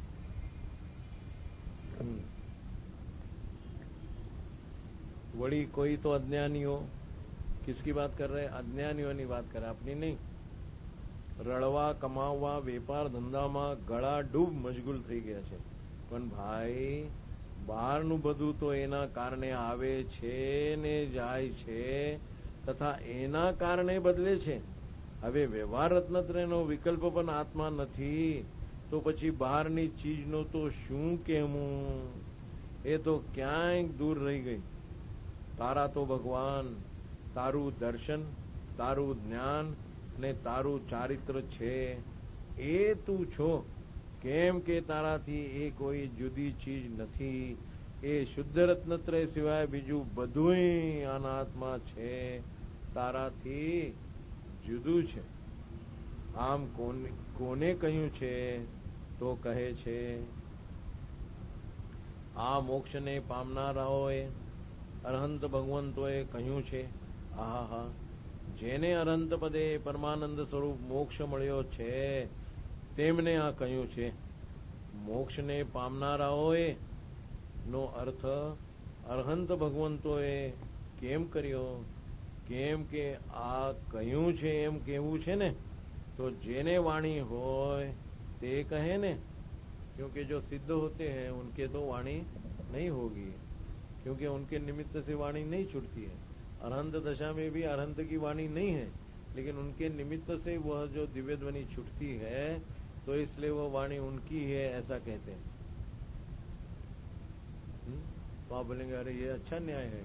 वड़ी कोई तो अज्ञानियों, किसकी बात कर रहे हैं? अज्ञानियों की बात कर रहे, अपनी नहीं. રળવા કમાવવા વેપાર ધંધામાં ગળા ડૂબ મશગુલ થઈ ગયા છે. પણ ભાઈ બહારનું બધું તો એના કારણે આવે છે ને જાય છે તથા એના કારણે બદલે છે. હવે વ્યવહાર રત્નત્રયનો વિકલ્પ પણ આત્મા નથી તો પછી બહારની ચીજનો તો શું કહેવું? એ તો ક્યાંય દૂર રહી ગઈ. તારા તો ભગવાન, તારું દર્શન, તારું જ્ઞાન ને તારું ચારિત્ર છે એ તું છો. કેમ કે તારાથી એ કોઈ જુદી ચીજ નથી. એ શુદ્ધ રત્નત્રય સિવાય બીજું બધુંય અનાત્મા છે, તારાથી જુદું છે. આમ કોને કોને કહ્યું છે? તો કહે છે આ મોક્ષને પામનારાઓએ અરહંત ભગવંતોએ કહ્યું છે. આહા હા, જેને અનંત પદે પરમાનંદ સ્વરૂપ મોક્ષ મળ્યો છે તેમને આ કહ્યું છે. મોક્ષને પામનારાઓએ નો અર્થ અરહંત ભગવંતોએ કેમ કર્યો? કેમ કે આ કહ્યું છે એમ કહેવું છે ને, तो जेने वाणी होय ते कहे ने, क्योंकि जो सिद्ध होते हैं उनके तो वाणी नहीं होगी, क्योंकि उनके निमित्त से वाणी नहीं छूटती है. अरहंत दशा में भी अरहंत की वाणी नहीं है, लेकिन उनके निमित्त से वह जो दिव्य ध्वनि छूटती है तो इसलिए वह वाणी उनकी है, ऐसा कहते हैं। हुँ? तो आप बोलेंगे अरे ये अच्छा न्याय है,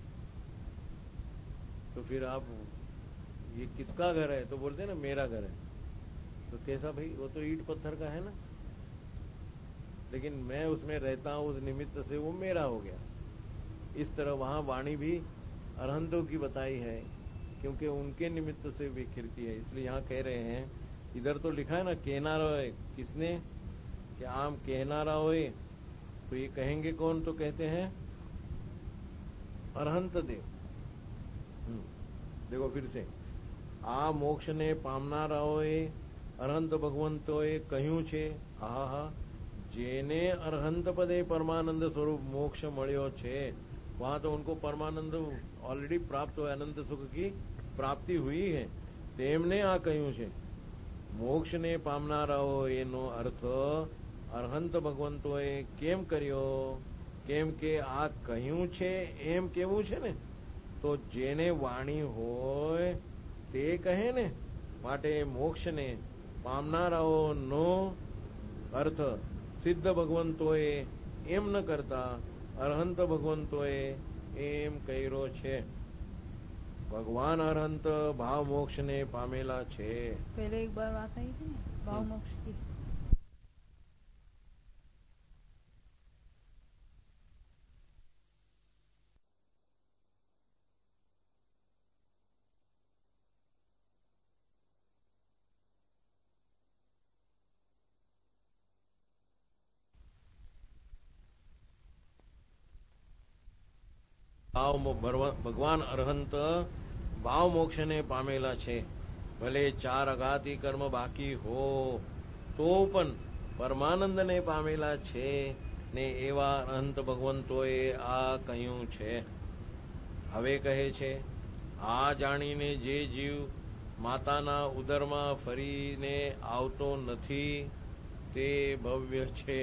तो फिर आप ये किसका घर है, तो बोलते हैं ना मेरा घर है। तो कैसा भाई, वो तो ईंट पत्थर का है ना, लेकिन मैं उसमें रहता हूं, उस निमित्त से वो मेरा हो गया। इस तरह वहां वाणी भी अरहंतों की बताई है, क्योंकि उनके निमित्त से विखिरती है। इसलिए यहां कह रहे हैं, इधर तो लिखा है ना कहनारा होए, किसने, कि आम कहनारा होए, तो ये कहेंगे कौन, तो कहते हैं अरहंत देव। देखो फिर से, आ मोक्ष ने पामनाराओએ અરહંત ભગવંતોએ કહ્યું છે, આહા જેને અરહંત પદે પરમાનંદ स्वरूप मोक्ष મળ્યો છે, वहां तो उनको परमानंद ऑलरेडी प्राप्त हुआ, अनंत सुख की प्राप्ति हुई है, તેમને આ કહ્યું છે। મોક્ષ ને પામનારાઓ એનો અર્થ અરહંત ભગવંતોએ કેમ કર્યો, કેમ કે આ કહ્યું છે એમ કેવું છે ને, તો જેને વાણી હોય તે કહે ને, માટે મોક્ષને પામનારાઓનો અર્થ સિદ્ધ ભગવંતોએ એમ ન કરતા અરહંત ભગવંતોએ એમ કર્યો છે। ભગવાન અરહંત ભાવ મોક્ષને પામેલા છે। पहले एक बार बात आई थी भाव मोक्ष की। ભગવાન અરહંત ભાવ મોક્ષને પામેલા છે। ભલે ચાર અઘાતી કર્મ બાકી હો તો પણ પરમાનંદને પામેલા છે ને, એવા અરહંત ભગવંતોએ આ કહ્યું છે। હવે કહે છે, આ જાણીને જે જીવ માતાના ઉદરમાં ફરીને આવતો નથી તે ભવ્ય છે।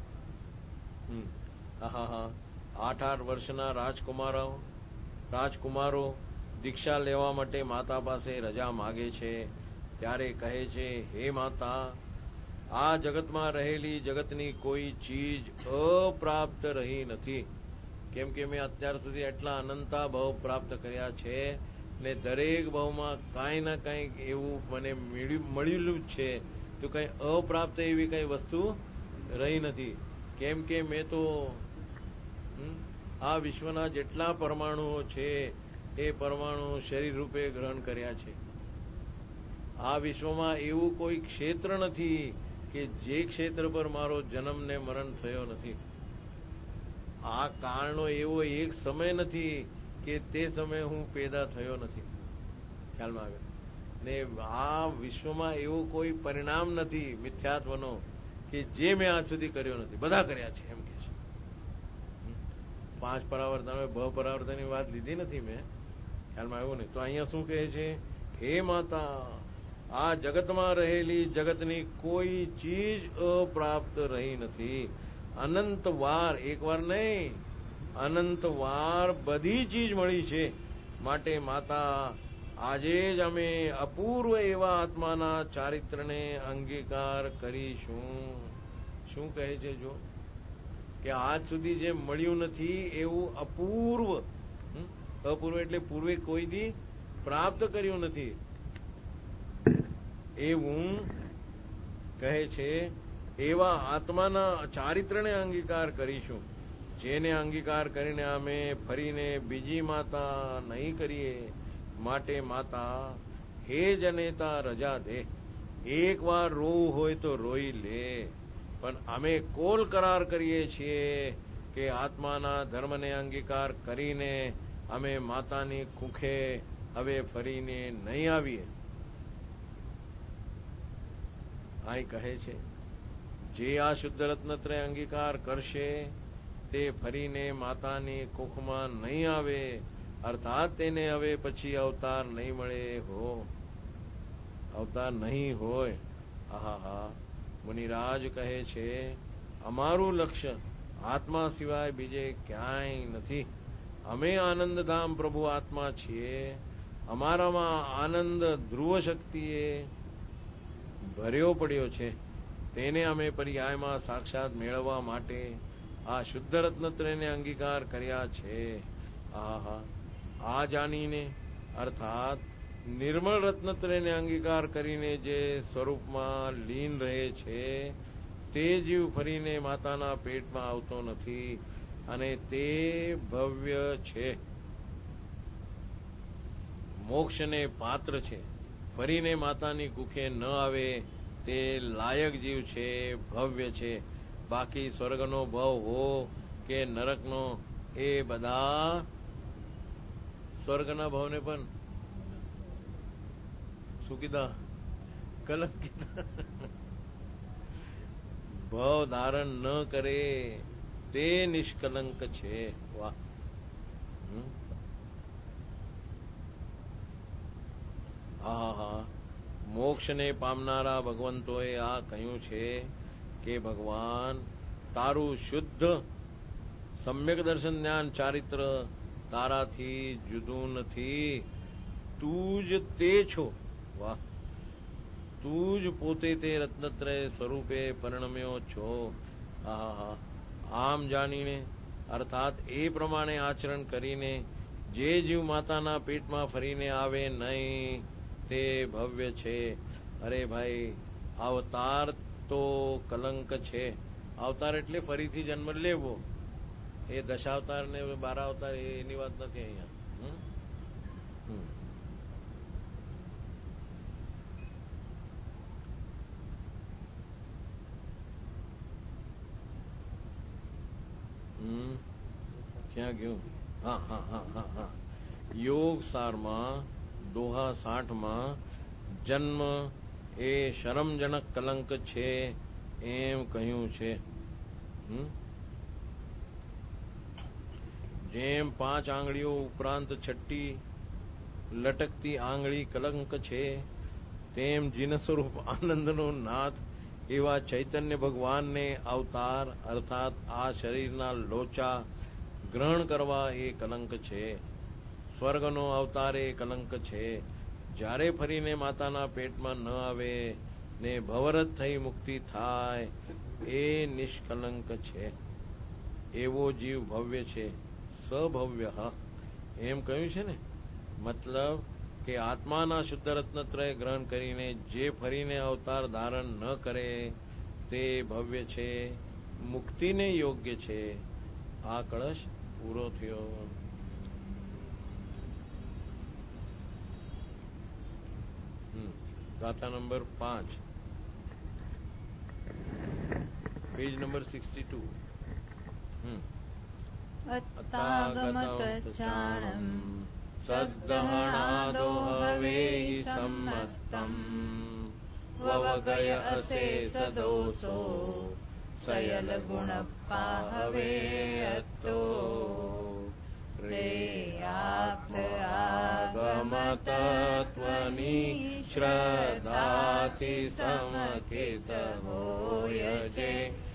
હા હા આઠ આઠ વર્ષના રાજકુમારો રાજકુમારો દીક્ષા લેવા માટે માતા પાસે રજા માગે છે, ત્યારે કહે છે, હે માતા, આ જગતમાં રહેલી જગતની કોઈ ચીજ અપ્રાપ્ત રહી નથી, કેમ કે મેં અત્યાર સુધી એટલા અનંતા ભાવ પ્રાપ્ત કર્યા છે ને દરેક ભાવમાં કાંઈ ના કાંઈક એવું મને મળેલું જ છે, તો કંઈ અપ્રાપ્ત એવી કંઈ વસ્તુ રહી નથી। કેમ કે મેં તો આ વિશ્વના જેટલા પરમાણુઓ છે એ પરમાણુ શરીર રૂપે ગ્રહણ કર્યા છે। આ વિશ્વમાં એવું કોઈ ક્ષેત્ર નથી કે જે ક્ષેત્ર પર મારો જન્મ ને મરણ થયો નથી। આ કાળનો એવો એક સમય નથી કે તે સમયે હું પેદા થયો નથી, ખ્યાલમાં આવે ને। આ વિશ્વમાં એવું કોઈ પરિણામ નથી મિથ્યાત્વનો કે જે મેં આજ સુધી કર્યો નથી, બધા કર્યા છે એમ કે છે। પાંચ પરાવર્તન, ભ પરાવર્તનની વાત લીધી નથી મેં, ખ્યાલમાં આવ્યું ને। તો અહીંયા શું કહે છે, હે માતા, આ જગતમાં રહેલી જગતની કોઈ ચીજ અપ્રાપ્ત રહી નથી। અનંત વાર, એક વાર નહીં, અનંત વાર બધી ચીજ મળી છે, માટે માતા આજે જ અમે અપૂર્વ એવા આત્માના ચારિત્રને અંગીકાર કરીશું। શું કહે છે, જો કે આજ સુધી જે મળ્યું નથી એવું અપૂર્વ, અપૂર્વ એટલે પૂર્વે કોઈ દી પ્રાપ્ત કર્યું નથી એવું કહે છે, એવા આત્માના ચારિત્રને અંગીકાર કરીશું, જેને અંગીકાર કરીને અમે ફરીને બીજી માતા નહીં કરીએ। માટે માતા, હે જનેતા, રજા દે, એક વાર રોવું હોય તો રોઈ લે, પણ અમે કોલ કરાર કરીએ છીએ કે આત્માના ધર્મને અંગીકાર કરીને અમે માતાની કુખે હવે ફરીને નહીં આવીએ। અહીં કહે છે, જે આ શુદ્ધ રત્નત્રય અંગીકાર કરશે તે ફરીને માતાની કુખમાં નહીં આવે, અર્થાત તેને હવે પછી અવતાર નહીં મળે હો, અવતાર નહીં હોય। હા હા મુનિરાજ કહે છે, અમારું લક્ષ્ય આત્મા સિવાય બીજે ક્યાંય નથી, અમે આનંદધામ પ્રભુ આત્મા છીએ, અમારામાં આનંદ ધ્રુવ શક્તિએ ભર્યો પડ્યો છે, તેને અમે પર્યાયમાં સાક્ષાત મેળવવા માટે આ શુદ્ધ રત્નત્રયને અંગીકાર કર્યા છે. આહા, આ જાણીને અર્થાત નિર્મળ રત્નત્રયને અંગીકાર કરીને જે સ્વરૂપમાં લીન રહે છે તે જીવ ફરીને માતાના પેટમાં આવતો નથી અને તે ભવ્ય છે, મોક્ષને પાત્ર છે. ફરીને માતાની કુખે ન આવે તે લાયક જીવ છે, ભવ્ય છે. બાકી સ્વર્ગનો ભવ હો કે નરકનો, એ બધા સ્વર્ગના ભવને પણ શું કીધા? કલંકિત ભવ ધારણ ન કરે તે નિષ્કલંક છે. વાહ! હા હા, મોક્ષને પામનારા ભગવંતોએ આ કહ્યું છે કે ભગવાન તારું શુદ્ધ સમ્યક દર્શન જ્ઞાન ચારિત્ર તારાથી જુદું નથી, તું જ તે છો. વાહ! તું જ પોતે તે રત્નત્રય સ્વરૂપે પરિણમ્યો છો. આહા, આમ જાણીને અર્થાત એ પ્રમાણે આચરણ કરીને જે જીવ માતાના પેટમાં ફરીને આવે નહીં તે ભવ્ય છે. અરે ભાઈ, અવતાર તો કલંક છે. અવતાર એટલે ફરીથી જન્મ લેવો, એ દશાવતાર ને બારા અવતાર એની વાત નથી અહીંયા. ક્યાં ગયું? હા હા હા હા હા યોગ સારમાં દોહા સાઠમાં જન્મ એ શરમજનક કલંક છે એમ કહ્યું છે. જેમ પાંચ આંગળીઓ ઉપરાંત છઠ્ઠી લટકતી આંગળી કલંક છે, તેમ જીન સ્વરૂપ આનંદનો નાથ એવા ચૈતન્ય ભગવાનને અવતાર અર્થાત આ શરીરના લોચા ગ્રહણ કરવા એ કલંક છે. સ્વર્ગનો અવતાર એ કલંક છે. જ્યારે ફરીને માતાના પેટમાં ન આવે ને ભવરત થઈ મુક્તિ થાય એ નિષ્કલંક છે. એવો જીવ ભવ્ય છે, સભવ્ય એમ કહ્યું છે ને. મતલબ કે આત્માના શુદ્ધ રત્નત્રય ગ્રહણ કરીને જે ફરીને અવતાર ધારણ ન કરે તે ભવ્ય છે, મુક્તિને યોગ્ય છે. આ કળશ પૂરો થયો. ગાથા નંબર પાંચ, પેજ નંબર સિક્સટી ટુ. અત્તાગમત ચાણમ સદ્દહણાદો હવે સમ્મત્તમ વવગય અસે સદોસો સયલ ગુણ પાહવે અત્તો પ્રેયાપ્ત આગમતત્વની શ્રદ્ધાથી સમકિત હોય જે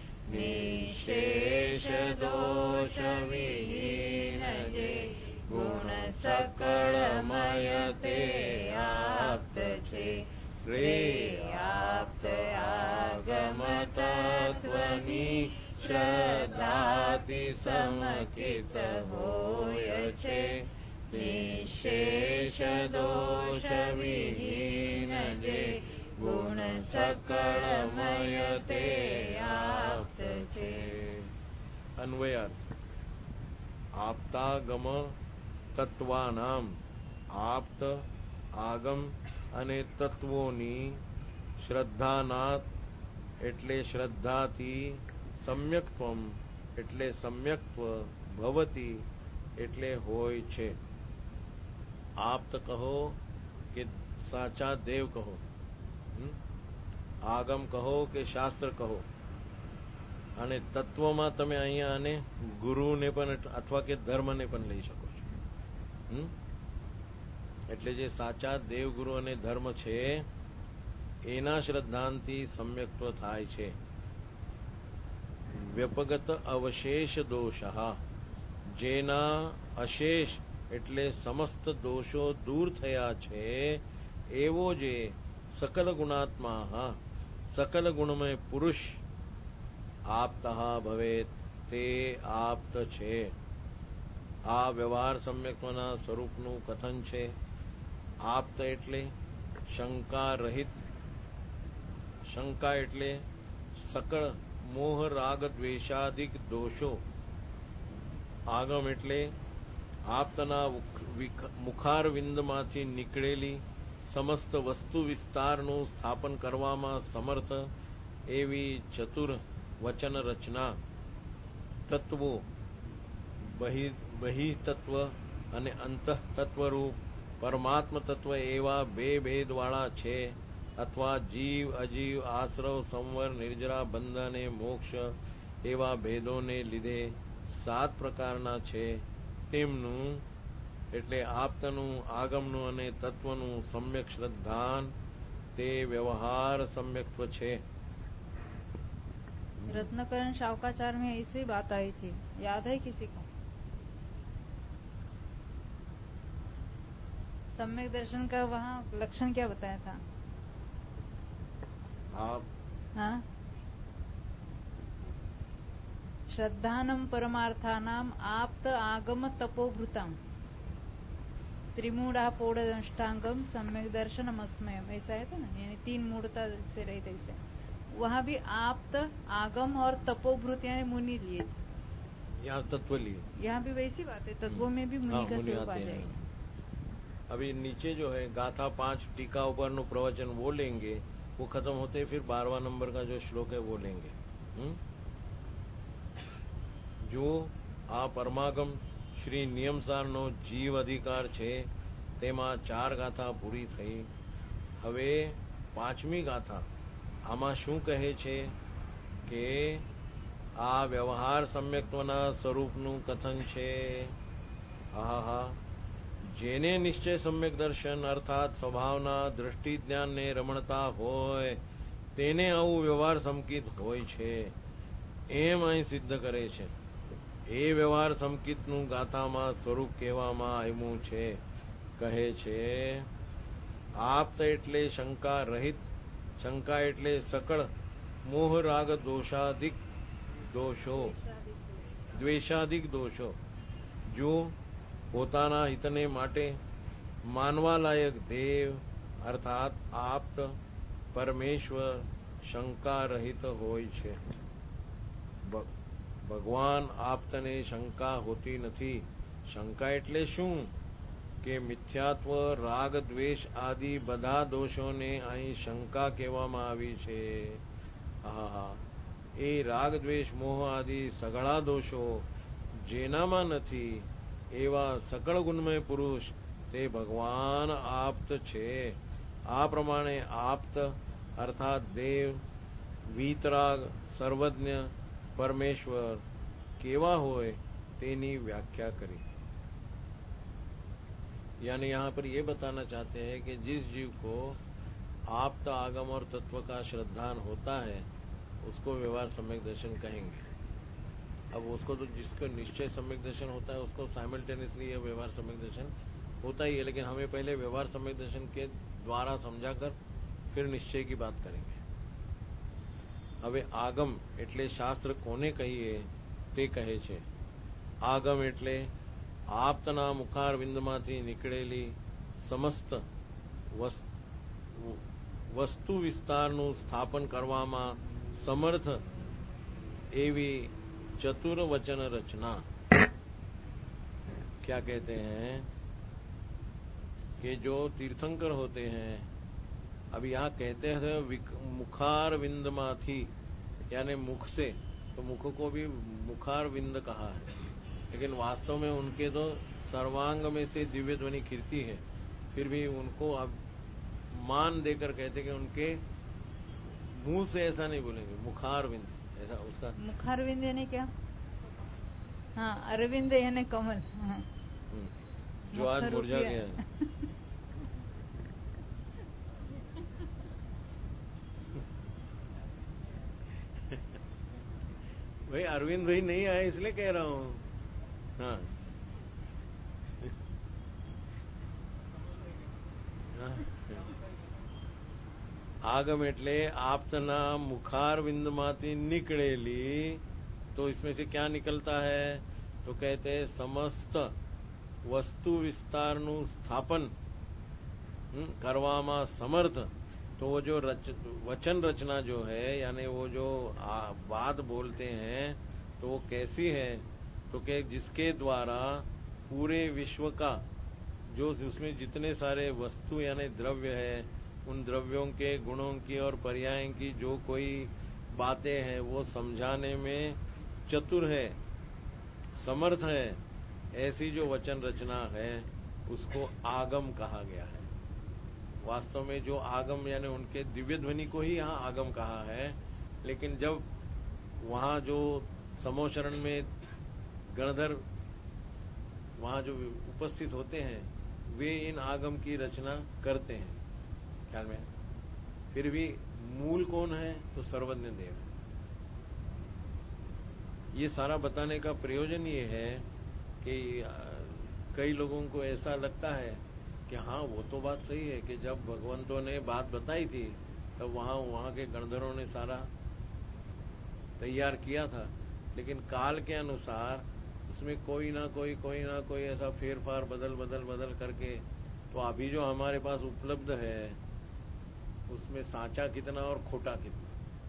નિશેષ દોષ વિહીન જે ગુણ સકળમય તે આપ્ત છે. પ્રેયાપ્ત આગમ તત્વની શ્રદ્ધાથી સમકિત હોય છે. નિશેષ દોષ વિહીન જે ગુણ સકળમય તે આપ્ત છે. અન્વયાર્થ. આપતાગમ તત્વાનામ, આપ્ત આગમ અને તત્વોની શ્રદ્ધાનાથ એટલે શ્રદ્ધાથી, સમ્યક્ત્વમ એટલે સમ્યક્ત્વ, ભવતી એટલે હોય છે. આપ્ત કહો કે સાચા દેવ કહો, આગમ કહો કે શાસ્ત્ર કહો, અને તત્વમાં તમે અહીંયા આને ગુરુને પણ અથવા કે ધર્મને પણ લઈ શકો છો. એટલે જે સાચા દેવગુરુ અને ધર્મ છે એના શ્રદ્ધાંતિ સમ્યક્ત્વ થાય છે. વ્યપગત અવશેષ દોષ જેના અશેષ એટલે સમસ્ત દોષો દૂર થયા છે એવો જે સકલ ગુણાત્મા સકલ ગુણમય પુરુષ આપ્તઃ ભવેત તે આપ્ત છે. આ વ્યવહાર સમ્યક્ત્વના સ્વરૂપનું કથન છે. આપ્ત એટલે શંકા રહિત, શંકા એટલે સકળ મોહ રાગ દ્વેષાદિક દોષો. આગમ એટલે આપ્તના મુખારવિંદમાંથી નીકળેલી સમસ્ત વસ્તુ વિસ્તારનું સ્થાપન કરવામાં સમર્થ એવી ચતુર વચન રચના. તત્વો બહિતત્વ અને અંતઃતત્વરૂપ પરમાત્મ તત્વ એવા બે ભેદવાળા છે, અથવા જીવ અજીવ આશ્રવ સંવર નિર્જરા બંધન અને મોક્ષ એવા ભેદોને લીધે સાત પ્રકારના છે. તેમનું એટલે આપતનું, આગમનું અને તત્વનું સમ્યક શ્રદ્ધાન તે व्यवहार सम्यक्त्व છે. रत्नकरण शावकाचार में ऐसी बात आई थी, याद है किसी को? सम्यक दर्शन का वहाँ लक्षण क्या बताया था? आप हाँ, श्रद्धानम परमार्थानाम आप्त आगम तपोभृतम त्रिमूढ़ापोड़ अष्टांगम सम्यक दर्शनम अस्मयम, ऐसा है था ना, यानी तीन मूढ़ता से रहित ऐसे. वहाँ भी आप्त आगम और तपोभृत यानी मुनि लिए, यहाँ तत्व लिए. यहाँ भी वैसी बात है, तत्वों में भी मुनि का स्वरूप आ जाएगा. अभी नीचे जो है गाथा पांच टीका ऊपर नु प्रवचन वो लेंगे, वो खत्म होते फिर बारहवां नंबर का जो श्लोक है वो लेंगे. हुँ? जो आ परमागम શ્રી નિયમસારનો જીવ અધિકાર છે તેમાં ચાર ગાથા પૂરી થઈ. હવે પાંચમી ગાથા આમાં શું કહે છે કે આ વ્યવહાર સમ્યક્ત્વના સ્વરૂપનું કથન છે. હા હા જેને નિશ્ચય સમ્યક દર્શન અર્થાત સ્વભાવના દૃષ્ટિ જ્ઞાનને રમણતા હોય તેને આવું વ્યવહાર સંકિત હોય છે એમ અહીં સિદ્ધ કરે છે. એ વ્યવહાર સંકિતનું ગાથામાં સ્વરૂપ કહેવામાં આવ્યું છે. કહે છે આપ્ત એટલે શંકા રહિત, શંકા એટલે સકળ મોહ રાગ દોષાદિક દોષો, દ્વેષાદિક દોષો. જો પોતાના હિતને માટે માનવાલાયક દેવ અર્થાત આપ્ત પરમેશ્વર શંકા રહિત હોય છે. ભગવાન આપતને શંકા હોતી નથી. શંકા એટલે શું કે મિથ્યાત્વ રાગ દ્વેષ આદિ બધા દોષોને અહીં શંકા કહેવામાં આવી છે. હા હા એ રાગ દ્વેષ મોહ આદિ સઘળા દોષો જેનામાં નથી એવા સકળ ગુણમય પુરુષ તે ભગવાન આપ્ત છે. આ પ્રમાણે આપ્ત અર્થાત દેવ, વીતરાગ, સર્વજ્ઞ परमेश्वर केवा होए तेनी व्याख्या करी. यानी यहां पर यह बताना चाहते हैं कि जिस जीव को आप्त आगम और तत्व का श्रद्धान होता है उसको व्यवहार सम्यक दर्शन कहेंगे. अब उसको तो जिसको निश्चय सम्यक दर्शन होता है उसको साइमल्टेनियसली यह व्यवहार सम्यक दर्शन होता ही है, लेकिन हमें पहले व्यवहार सम्यक दर्शन के द्वारा समझाकर फिर निश्चय की बात करेंगे. હવે આગમ એટલે શાસ્ત્ર કોને કહીએ તે કહે છે. આગમ એટલે આપતના મુખારવિંદમાંથી નીકળેલી સમસ્ત વસ્તુ વિસ્તારનું સ્થાપન કરવામાં સમર્થ એવી चतुर वचन रचना. क्या कहते हैं कि जो तीर्थंकर होते हैं, अब यहां कहते हैं मुखार विंदमाथी यानी मुख से, तो मुख को भी मुखार विंद कहा है, लेकिन वास्तव में उनके तो सर्वांग में से दिव्य ध्वनि कीर्ति है. फिर भी उनको अब मान देकर कहते कि उनके मुंह से ऐसा नहीं बोलेंगे, मुखार विंद ऐसा उसका. मुखार विंद यानी क्या? हाँ, अरविंद यानी कमल. हाँ. जो आज मुरझा गया है. भाई अरविंद भाई नहीं आए इसलिए कह रहा हूं. हाँ આગમ એટલે આપના મુખારવિંદમાંથી નીકળેલી, तो इसमें से क्या निकलता है? तो कहते हैं समस्त वस्तु विस्तारનું સ્થાપન કરવામાં समर्थ। तो वो जो रच, वचन रचना जो है, यानी वो जो आ, बात बोलते हैं, तो वो कैसी है? तो कि जिसके द्वारा पूरे विश्व का जो उसमें जितने सारे वस्तु यानी द्रव्य है, उन द्रव्यों के गुणों की और पर्यायों की जो कोई बातें हैं वो समझाने में चतुर है, समर्थ है, ऐसी जो वचन रचना है उसको आगम कहा गया है। वास्तव में जो आगम यानी उनके दिव्य ध्वनि को ही यहां आगम कहा है, लेकिन जब वहां जो समोशरण में गणधर वहां जो उपस्थित होते हैं वे इन आगम की रचना करते हैं ख्याल में। फिर भी मूल कौन है? तो सर्वज्ञ देव। ये सारा बताने का प्रयोजन ये है कि कई लोगों को ऐसा लगता है कि हाँ वो तो बात सही है कि जब भगवंतों ने बात बताई थी तब वहां वहां के गणधरों ने सारा तैयार किया था, लेकिन काल के अनुसार उसमें कोई ना कोई कोई ना कोई ऐसा फेरफार बदल बदल बदल करके, तो अभी जो हमारे पास उपलब्ध है उसमें साचा कितना और खोटा कितना।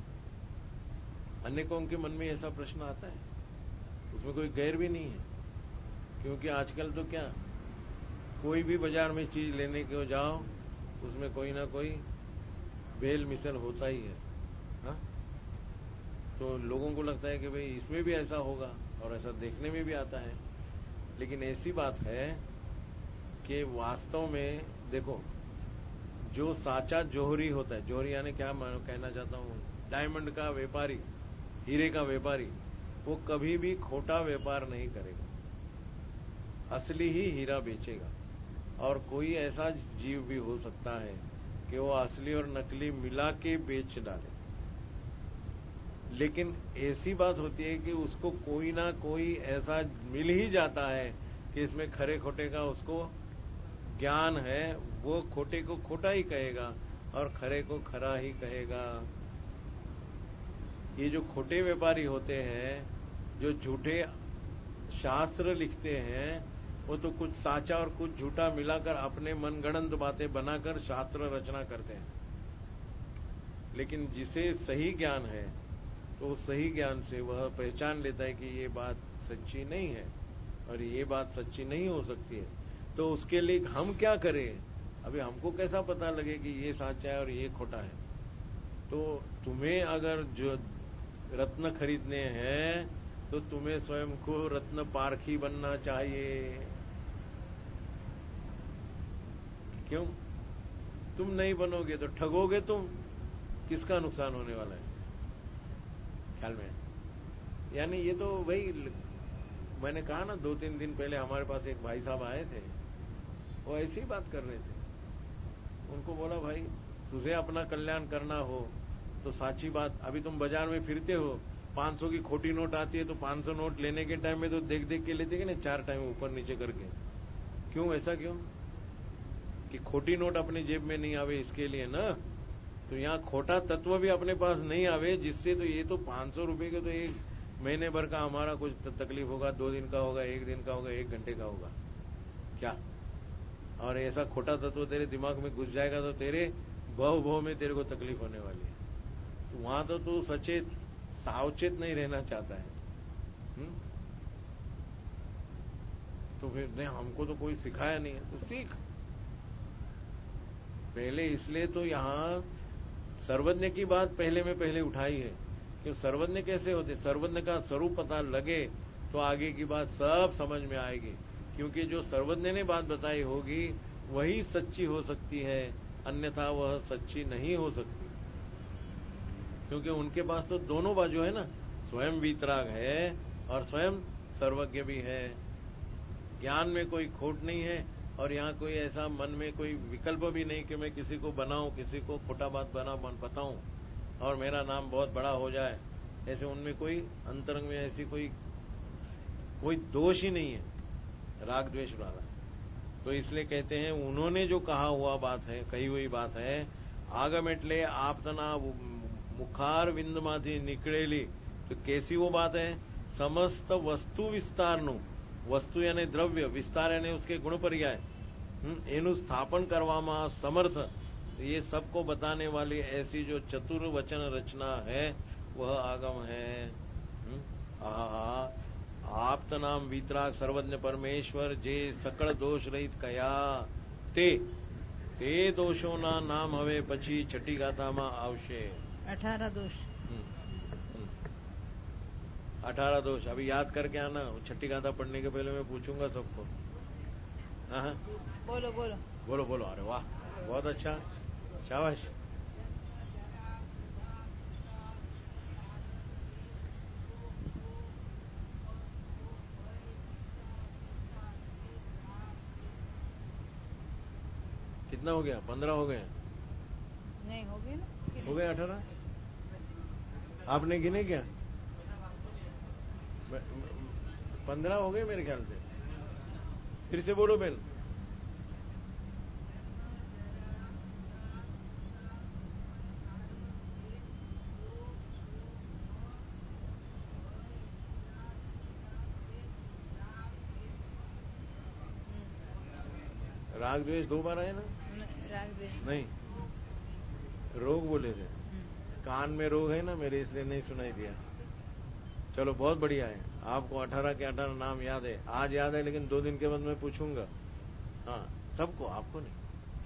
अनेकों के मन में ऐसा प्रश्न आता है, उसमें कोई गैर भी नहीं है, क्योंकि आजकल तो क्या कोई भी बाजार में चीज लेने को जाओ उसमें कोई ना कोई बेल मिसल होता ही है। हा? तो लोगों को लगता है कि भाई इसमें भी ऐसा होगा, और ऐसा देखने में भी आता है। लेकिन ऐसी बात है कि वास्तव में देखो, जो साचा जोहरी होता है, जोहरी यानी क्या मैं कहना चाहता हूं, डायमंड का व्यापारी, हीरे का व्यापारी, वो कभी भी खोटा व्यापार नहीं करेगा, असली ही हीरा बेचेगा। और कोई ऐसा जीव भी हो सकता है कि वो असली और नकली मिला के बेच डाले, लेकिन ऐसी बात होती है कि उसको कोई ना कोई ऐसा मिल ही जाता है कि इसमें खरे खोटे का उसको ज्ञान है, वो खोटे को खोटा ही कहेगा और खरे को खरा ही कहेगा। ये जो खोटे व्यापारी होते हैं, जो झूठे शास्त्र लिखते हैं, वो तो कुछ साचा और कुछ झूठा मिलाकर अपने मनगढ़ंत बातें बनाकर शास्त्र रचना करते हैं। लेकिन जिसे सही ज्ञान है तो सही ज्ञान से वह पहचान लेता है कि ये बात सच्ची नहीं है और ये बात सच्ची नहीं हो सकती है। तो उसके लिए हम क्या करें? अभी हमको कैसा पता लगे कि ये सच्चा है और ये खोटा है? तो तुम्हें अगर जो रत्न खरीदने हैं तो तुम्हें स्वयं को रत्न पारखी बनना चाहिए। क्यों? तुम नहीं बनोगे तो ठगोगे तुम, किसका नुकसान होने वाला है ख्याल में? यानी ये तो वही मैंने कहा ना, दो तीन दिन पहले हमारे पास एक भाई साहब आए थे, वो ऐसी बात कर रहे थे। उनको बोला भाई तुझे अपना कल्याण करना हो तो साची बात, अभी तुम बाजार में फिरते हो, पांच सौ की खोटी नोट आती है तो पांच सौ नोट लेने के टाइम में तो देख देख के लेते कि नहीं, चार टाइम ऊपर नीचे करके। क्यों? ऐसा क्यों? कि खोटी नोट अपनी जेब में नहीं आवे इसके लिए ना। तो यहां खोटा तत्व भी अपने पास नहीं आवे, जिससे तो ये तो पांच सौ रुपए के तो एक महीने भर का हमारा कुछ तकलीफ होगा, दो दिन का होगा, एक दिन का होगा, एक घंटे का होगा क्या? और ऐसा खोटा तत्व तेरे दिमाग में घुस जाएगा तो तेरे भव भव में तेरे को तकलीफ होने वाली है। तो वहां तो तू सचेत सावचेत नहीं रहना चाहता है। हुँ? तो फिर नहीं, हमको तो कोई सिखाया नहीं है, तो सीख पहले। इसलिए तो यहां सर्वज्ञ की बात पहले में पहले उठाई है कि सर्वज्ञ कैसे होते, सर्वज्ञ का स्वरूप पता लगे तो आगे की बात सब समझ में आएगी। क्योंकि जो सर्वज्ञ ने बात बताई होगी वही सच्ची हो सकती है, अन्यथा वह सच्ची नहीं हो सकती। क्योंकि उनके पास तो दोनों बाजू है ना, स्वयं वीतराग है और स्वयं सर्वज्ञ भी है। ज्ञान में कोई खोट नहीं है और यहां कोई ऐसा मन में कोई विकल्प भी नहीं कि मैं किसी को बनाऊं, किसी को खोटा बात बना बन बताऊं और मेरा नाम बहुत बड़ा हो जाए। ऐसे उनमें कोई अंतरंग में ऐसी कोई कोई दोष ही नहीं है राग द्वेष वाला। तो इसलिए कहते हैं उन्होंने जो कहा हुआ बात है, कही हुई बात है, આગમ એટલે આપના મુખાર વિંદમાંથી નીકળેલી, તો કેસી वो बात है? समस्त वस्तु विस्तारનું, वस्तु यानी द्रव्य, विस्तार यानी उसके गुण पर्याय, એનું સ્થાપન કરવામાં समर्थ, ये सबको बताने वाली ऐसी जो चतुर वचन रचना है वह आगम है। आहा, આપ્ત નામ વિતરાગ સર્વજ્ઞ પરમેશ્વર જે સકળ દોષ રહિત કયા તે તે દોષોના નામ હવે પછી છઠ્ઠી ગાથામાં આવશે। अठारह दोष अठारह दोष अभी याद करके आना, छठी गाथा पढ़ने के पहले मैं पूछूंगा सबको। हाँ बोलो बोलो बोलो बोलो। अरे वाह, बहुत अच्छा, शाबाश। कितना हो गया? पंद्रह हो गए? नहीं हो गए ना, हो गए अठारह? आपने गिने क्या? पंद्रह हो गए मेरे ख्याल से। फिर से बोलो बहन। राग द्वेष दो बार आए ना? राग द्वेष नहीं, रोग बोले थे। कान में रोग है ना मेरे, इसलिए नहीं सुनाई दिया। चलो बहुत बढ़िया है, आपको अठारह के अठारह नाम याद है। आज याद है लेकिन दो दिन के बाद मैं पूछूंगा। हाँ सबको, आपको नहीं,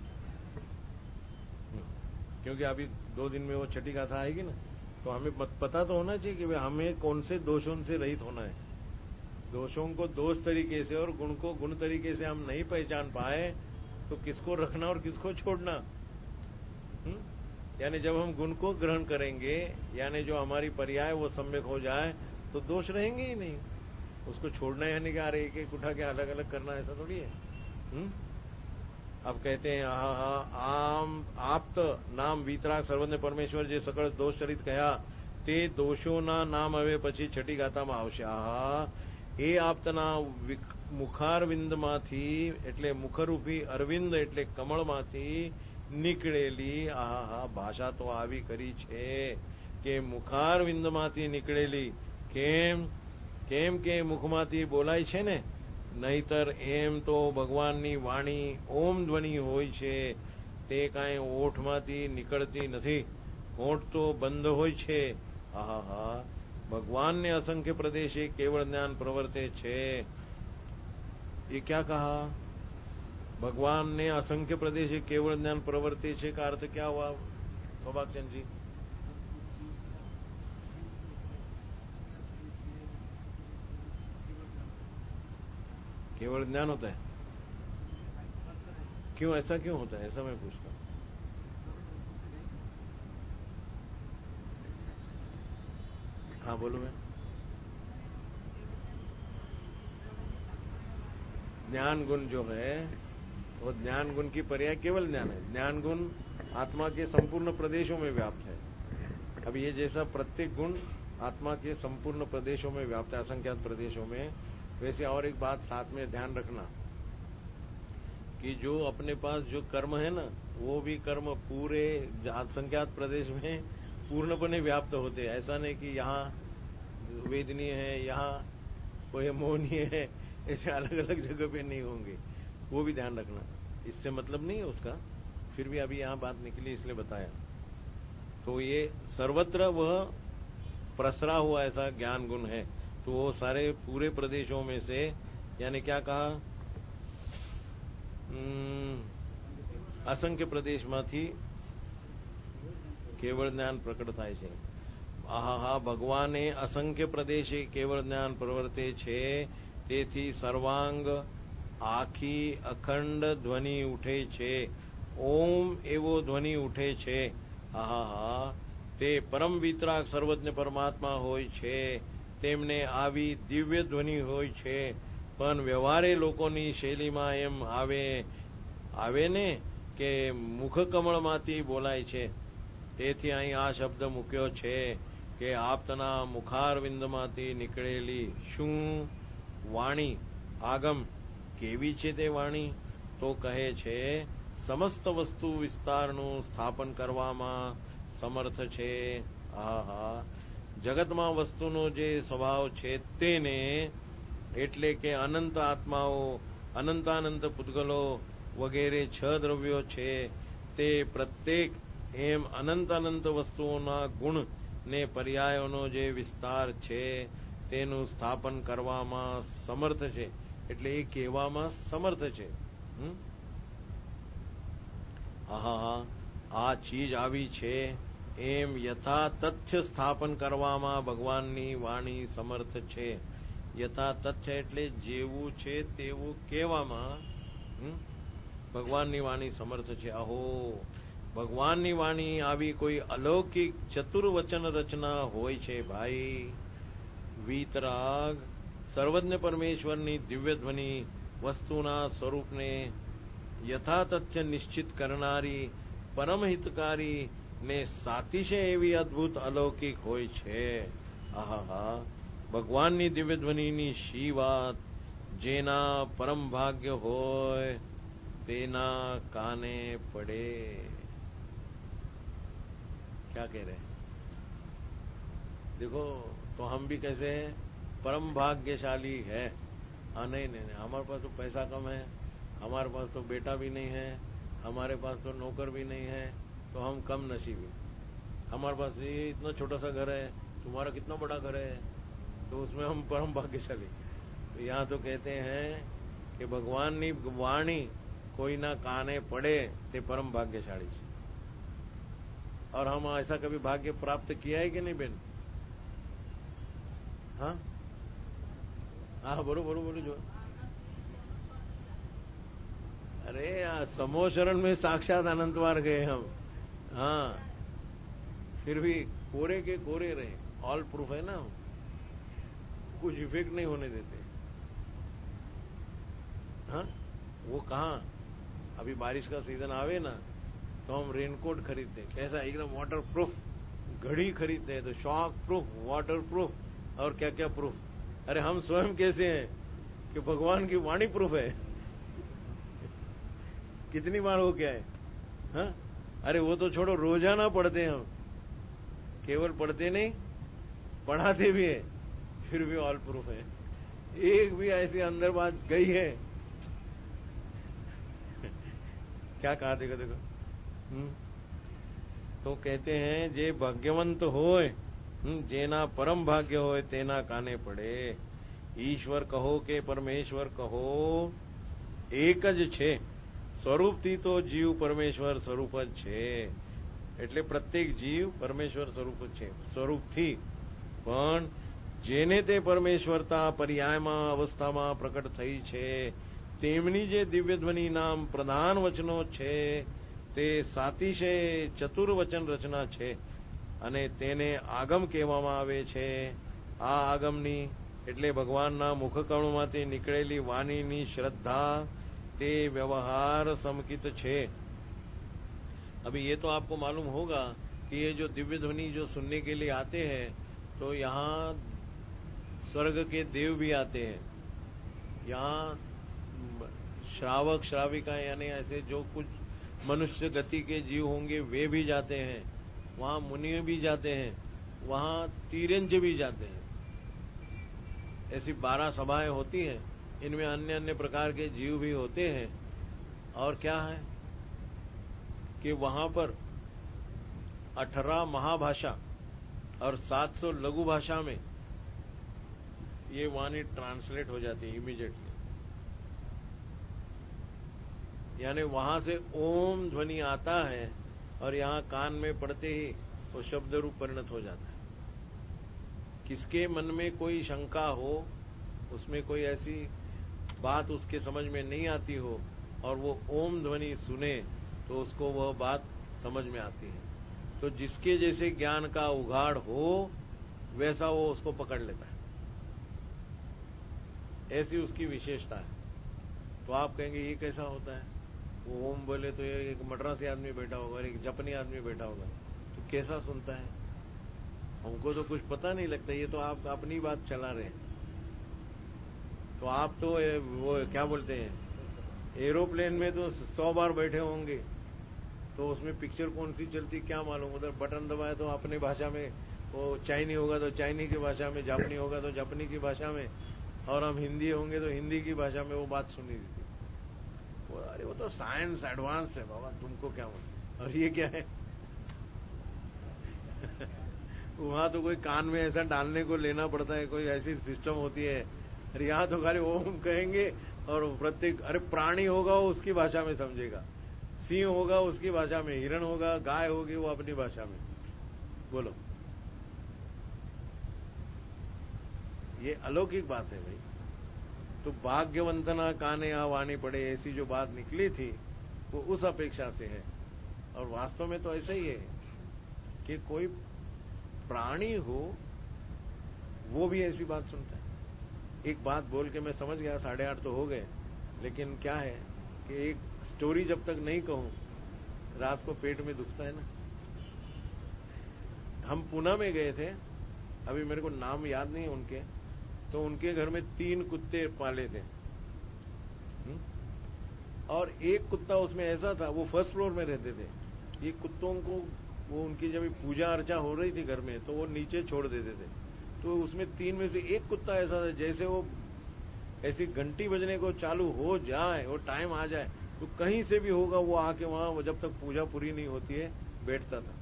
क्योंकि अभी दो दिन में वो छठी गाथा आएगी ना, तो हमें पता तो होना चाहिए कि हमें कौन से दोषों से रहित होना है। दोषों को दोष तरीके से और गुण को गुण तरीके से हम नहीं पहचान पाए तो किसको रखना और किसको छोड़ना। हुँ? यानी जब हम गुण को ग्रहण करेंगे, यानी जो हमारी पर्याय वो सम्यक हो जाए, तो दोष रहेंगे ही नहीं। उसको छोड़ना यानी कि आ रही एक उठा के अलग अलग करना, ऐसा थोड़ी है। हुँ? अब कहते हैं हा हा आम आप्त नाम वीतराग सर्वज्ञ परमेश्वर જે સકળ દોષ ચરિત કયા તે દોષોના નામ હવે પછી છઠ્ઠી ગાથામાં આવશે। આહા, એ આપતના મુખારવિંદમાંથી એટલે મુખરૂપી અરવિંદ એટલે કમળમાંથી નીકળેલી, આહા ભાષા તો આવી કરી છે કે મુખારવિંદમાંથી નીકળેલી। કેમ કેમ કે મુખમાંથી બોલાય છે ને, નહીતર એમ તો ભગવાનની વાણી ઓમ ધ્વનિ હોય છે, તે કાંઈ ઓઠમાંથી નીકળતી નથી, હોઠ તો બંધ હોય છે। આહા, भगवान ने असंख्य प्रदेशे केवल ज्ञान प्रवर्ते छे। ये क्या कहा? भगवान ने असंख्य प्रदेशे केवल ज्ञान प्रवर्ते छे का अर्थ क्या हुआ सौभाग्यचंद जी? केवल ज्ञान होता है? क्यों, ऐसा क्यों होता है? ऐसा मैं पूछता हूं। हाँ बोलो। मैं ज्ञान गुण जो है वो ज्ञान गुण की पर्याय केवल ज्ञान है। ज्ञान गुण आत्मा के संपूर्ण प्रदेशों में व्याप्त है। अब ये जैसा प्रत्येक गुण आत्मा के संपूर्ण प्रदेशों में व्याप्त है, असंख्यात प्रदेशों में, वैसे और एक बात साथ में ध्यान रखना कि जो अपने पास जो कर्म है ना, वो भी कर्म पूरे असंख्यात प्रदेश में पूर्णपणे व्याप्त होते हैं। ऐसा नहीं कि यहाँ वेदनी है, यहाँ कोई मोहनी है, ऐसे अलग अलग जगह पे नहीं होंगे, वो भी ध्यान रखना। इससे मतलब नहीं है उसका, फिर भी अभी यहाँ बात निकली इसलिए बताया। तो ये सर्वत्र वह प्रसरा हुआ ऐसा ज्ञान गुण है, तो वो सारे पूरे प्रदेशों में से, यानी क्या कहा, असंख्य प्रदेश मांथी केवल ज्ञान प्रकट થાય છે। આહા, ભગવાને અસંખ્ય પ્રદેશે કેવળ જ્ઞાન પ્રવર્તે છે, તેથી સર્વાંગ આખી અખંડ ધ્વનિ ઉઠે છે, ઓમ એવો ધ્વનિ ઉઠે છે। આહા, તે પરમ વિતરાગ સર્વજ્ઞ પરમાત્મા હોય છે, તેમને આવી દિવ્ય ધ્વનિ હોય છે, પણ વ્યવહારે લોકોની શૈલીમાં એમ આવે આવે ને કે મુખકમળમાંથી બોલાય છે, તેથી અહીં આ શબ્દ મૂક્યો છે કે આપતના મુખારવિંદમાંથી નીકળેલી। શું વાણી આગમ કેવી છે તે વાણી? તો કહે છે સમસ્ત વસ્તુ વિસ્તારનું સ્થાપન કરવામાં સમર્થ છે. આહા, જગતમાં વસ્તુનો જે સ્વભાવ છે તેને, એટલે કે અનંત આત્માઓ, અનંતાનંત પૂતગલો વગેરે છ દ્રવ્યો છે તે પ્રત્યેક એમ અનંત અનંત વસ્તુઓના ગુણ ને પર્યાયોનો જે વિસ્તાર છે તેનું સ્થાપન કરવામાં સમર્થ છે. એટલે એ કહેવામાં સમર્થ છે. આહા, આ ચીજ આવી છે એમ યથા તથ્ય સ્થાપન કરવામાં ભગવાનની વાણી સમર્થ છે. યથા તથ્ય એટલે જેવું છે તેવું કહેવામાં ભગવાનની વાણી સમર્થ છે. અહો, ભગવાનની વાણી આવી કોઈ અલૌકિક ચતુર્વચન રચના હોય છે ભાઈ. વીતરાગ સર્વજ્ઞ પરમેશ્વરની દિવ્ય ધ્વનિ વસ્તુના સ્વરૂપને યથા તથ્ય નિશ્ચિત કરનારી, પરમહિતકારી ને સાતિશય એવી અદ્ભુત અલૌકિક હોય છે. આહા, ભગવાનની દિવ્ય ધ્વનિની શી વાત! જેના પરમ ભાગ્ય હોય તેના કાને પડે. क्या कह रहे हैं? देखो, तो हम भी कैसे हैं? परम भाग्यशाली है. हाँ, नहीं नहीं नहीं, हमारे पास तो पैसा कम है, हमारे पास तो बेटा भी नहीं है, हमारे पास तो नौकर भी नहीं है, तो हम कम नसीबी. हमारे पास ये इतना छोटा सा घर है, तुम्हारा कितना बड़ा घर है, तो उसमें हम परम भाग्यशाली. तो यहाँ तो कहते हैं कि भगवाननी वाणी कोईना काने पड़े ते परम भाग्यशाली છે. और हम ऐसा कभी भाग्य प्राप्त किया है कि नहीं बेन? हाँ हाँ, बोलो बोलो बोलो जो. अरे समो शरण में साक्षात अनंतवार गए हम. हाँ, फिर भी कोरे के कोरे रहे. ऑल प्रूफ है ना, कुछ इफेक्ट नहीं होने देते. हाँ, वो कहाँ, अभी बारिश का सीजन आवे ना तो हम रेनकोट खरीदते, कैसा एकदम वाटर प्रूफ. घड़ी खरीदते हैं तो शॉक प्रूफ, वाटर प्रूफ और क्या क्या प्रूफ. अरे हम स्वयं कैसे हैं कि भगवान की वाणी प्रूफ है. कितनी बार हो गया है. हाँ, अरे वो तो छोड़ो, रोजाना पढ़ते हैं हम. केवल पढ़ते नहीं, पढ़ाते भी है, फिर भी ऑल प्रूफ है. एक भी ऐसी अंदर बात गई है. क्या कहा, देखो देखो. तो कहते हैं जे भाग्यवंत होय, जेना परम भाग्य होय तेना काने પડે. ઈશ્વર કહો કે પરમેશ્વર કહો, એક જ છે. સ્વરૂપથી તો જીવ પરમેશ્વર સ્વરૂપ જ છે. એટલે પ્રત્યેક જીવ પરમેશ્વર સ્વરૂપ જ છે સ્વરૂપથી. પણ જેને તે પરમેશ્વરતા પર્યાયમાં અવસ્થામાં પ્રકટ થઈ છે તેમની જે દિવ્ય ધ્વનિ નામ પ્રધાન વચનો છે તે સાતિશય ચતુર્વચન રચના છે અને તેને આગમ કહેવામાં આવે છે. આ આગમની એટલે ભગવાનના મુખકર્ણમાંથી નીકળેલી વાણીની શ્રદ્ધા તે व्यवहार समकित छे. अभी ये तो आपको मालूम होगा कि ये जो दिव्य ध्वनि जो सुनने के लिए आते हैं तो यहाँ स्वर्ग के देव भी आते हैं. यहाँ श्रावक श्राविका यानी ऐसे जो कुछ मनुष्य गति के जीव होंगे वे भी जाते हैं. वहाँ मुनि भी जाते हैं, वहाँ तीरंज भी जाते हैं. ऐसी बारह सभाएं होती हैं, इनमें अन्य अन्य प्रकार के जीव भी होते हैं. और क्या है कि वहां पर अठारह महाभाषा और सात सौ लघु भाषा में ये वाणी ट्रांसलेट हो जाती है इमीडिएटली. यानी वहां से ओम ध्वनि आता है और यहां कान में पड़ते ही वो शब्द रूप परिणत हो जाता है. किसके मन में कोई शंका हो, उसमें कोई ऐसी बात उसके समझ में नहीं आती हो और वो ओम ध्वनि सुने तो उसको वह बात समझ में आती है. तो जिसके जैसे ज्ञान का उघाड़ हो वैसा वो उसको पकड़ लेता है. ऐसी उसकी विशेषता है. तो आप कहेंगे ये कैसा होता है? वो ओम बोले तो एक मद्रासी आदमी बैठा होगा और एक जापानी आदमी बैठा होगा, तो कैसा सुनता है? हमको तो कुछ पता नहीं लगता. ये तो आप अपनी बात चला रहे हैं. तो आप तो वो क्या बोलते हैं, एरोप्लेन में तो सौ बार बैठे होंगे, तो उसमें पिक्चर कौन सी चलती क्या मालूम। उधर बटन दबाए तो अपनी भाषा में, वो चाइनी होगा तो चाइनी की भाषा में, जापानी होगा तो जापानी की भाषा में, और हम हिंदी होंगे तो हिंदी की भाषा में वो बात सुनी थी। वो अरे वो तो साइंस एडवांस है बाबा, तुमको क्या मालूम। और ये क्या है वहां तो कोई कान में ऐसा डालने को लेना पड़ता है, कोई ऐसी सिस्टम होती है। अरे यहाँ तो खाली ओम कहेंगे और प्रत्येक, अरे प्राणी होगा वो उसकी भाषा में समझेगा, सिंह होगा उसकी भाषा में, हिरण होगा, गाय होगी वो अपनी भाषा में। बोलो, ये अलौकिक बात है भाई। तो भाग्यवंतना काने यहाँ वाणी पड़े, ऐसी जो बात निकली थी वो उस अपेक्षा से है। और वास्तव में तो ऐसा ही है कि कोई प्राणी हो वो भी ऐसी बात सुनता है। एक बात बोल के मैं समझ गया, साढ़े आठ तो हो गए, लेकिन क्या है कि एक स्टोरी जब तक नहीं कहूं रात को पेट में दुखता है ना। हम पुणे में गए थे, अभी मेरे को नाम याद नहीं उनके, तो उनके घर में तीन कुत्ते पाले थे। हुँ? और एक कुत्ता उसमें ऐसा था, वो फर्स्ट फ्लोर में रहते थे। ये कुत्तों को वो उनकी जब पूजा अर्चा हो रही थी घर में तो वो नीचे छोड़ देते थे। तो उसमें तीन में से एक कुत्ता ऐसा था, जैसे वो ऐसी घंटी बजने को चालू हो जाए, वो टाइम आ जाए, तो कहीं से भी होगा वो आके वहां जब तक पूजा पूरी नहीं होती है बैठता था।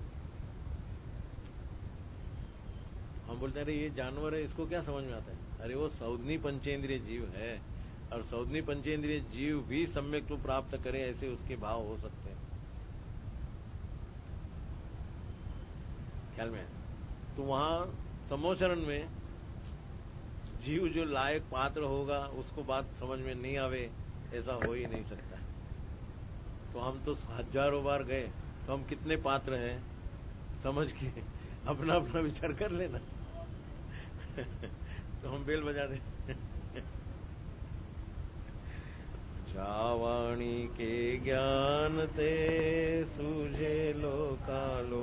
हम बोलते हैं अरे ये जानवर है, इसको क्या समझ में आता है। अरे वो सौदनी पंचेंद्रिय जीव है, और सौदनी पंचेंद्रिय जीव भी सम्यक तो प्राप्त करे ऐसे उसके भाव हो सकते हैं। ख्याल में। तो वहां सम्मोचरण में जीव जो लायक पात्र होगा उसको बात समझ में नहीं आवे, ऐसा हो ही नहीं सकता। तो हम तो हजारों बार गए, तो हम कितने पात्र हैं समझ के अपना अपना विचार कर लेना। तो हम बेल बजा दे। जावाणी के ज्ञान ते सूझे लो कालो,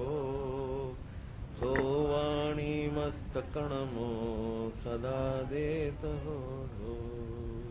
सोवाणी मस्तकणमो सदा देत हो।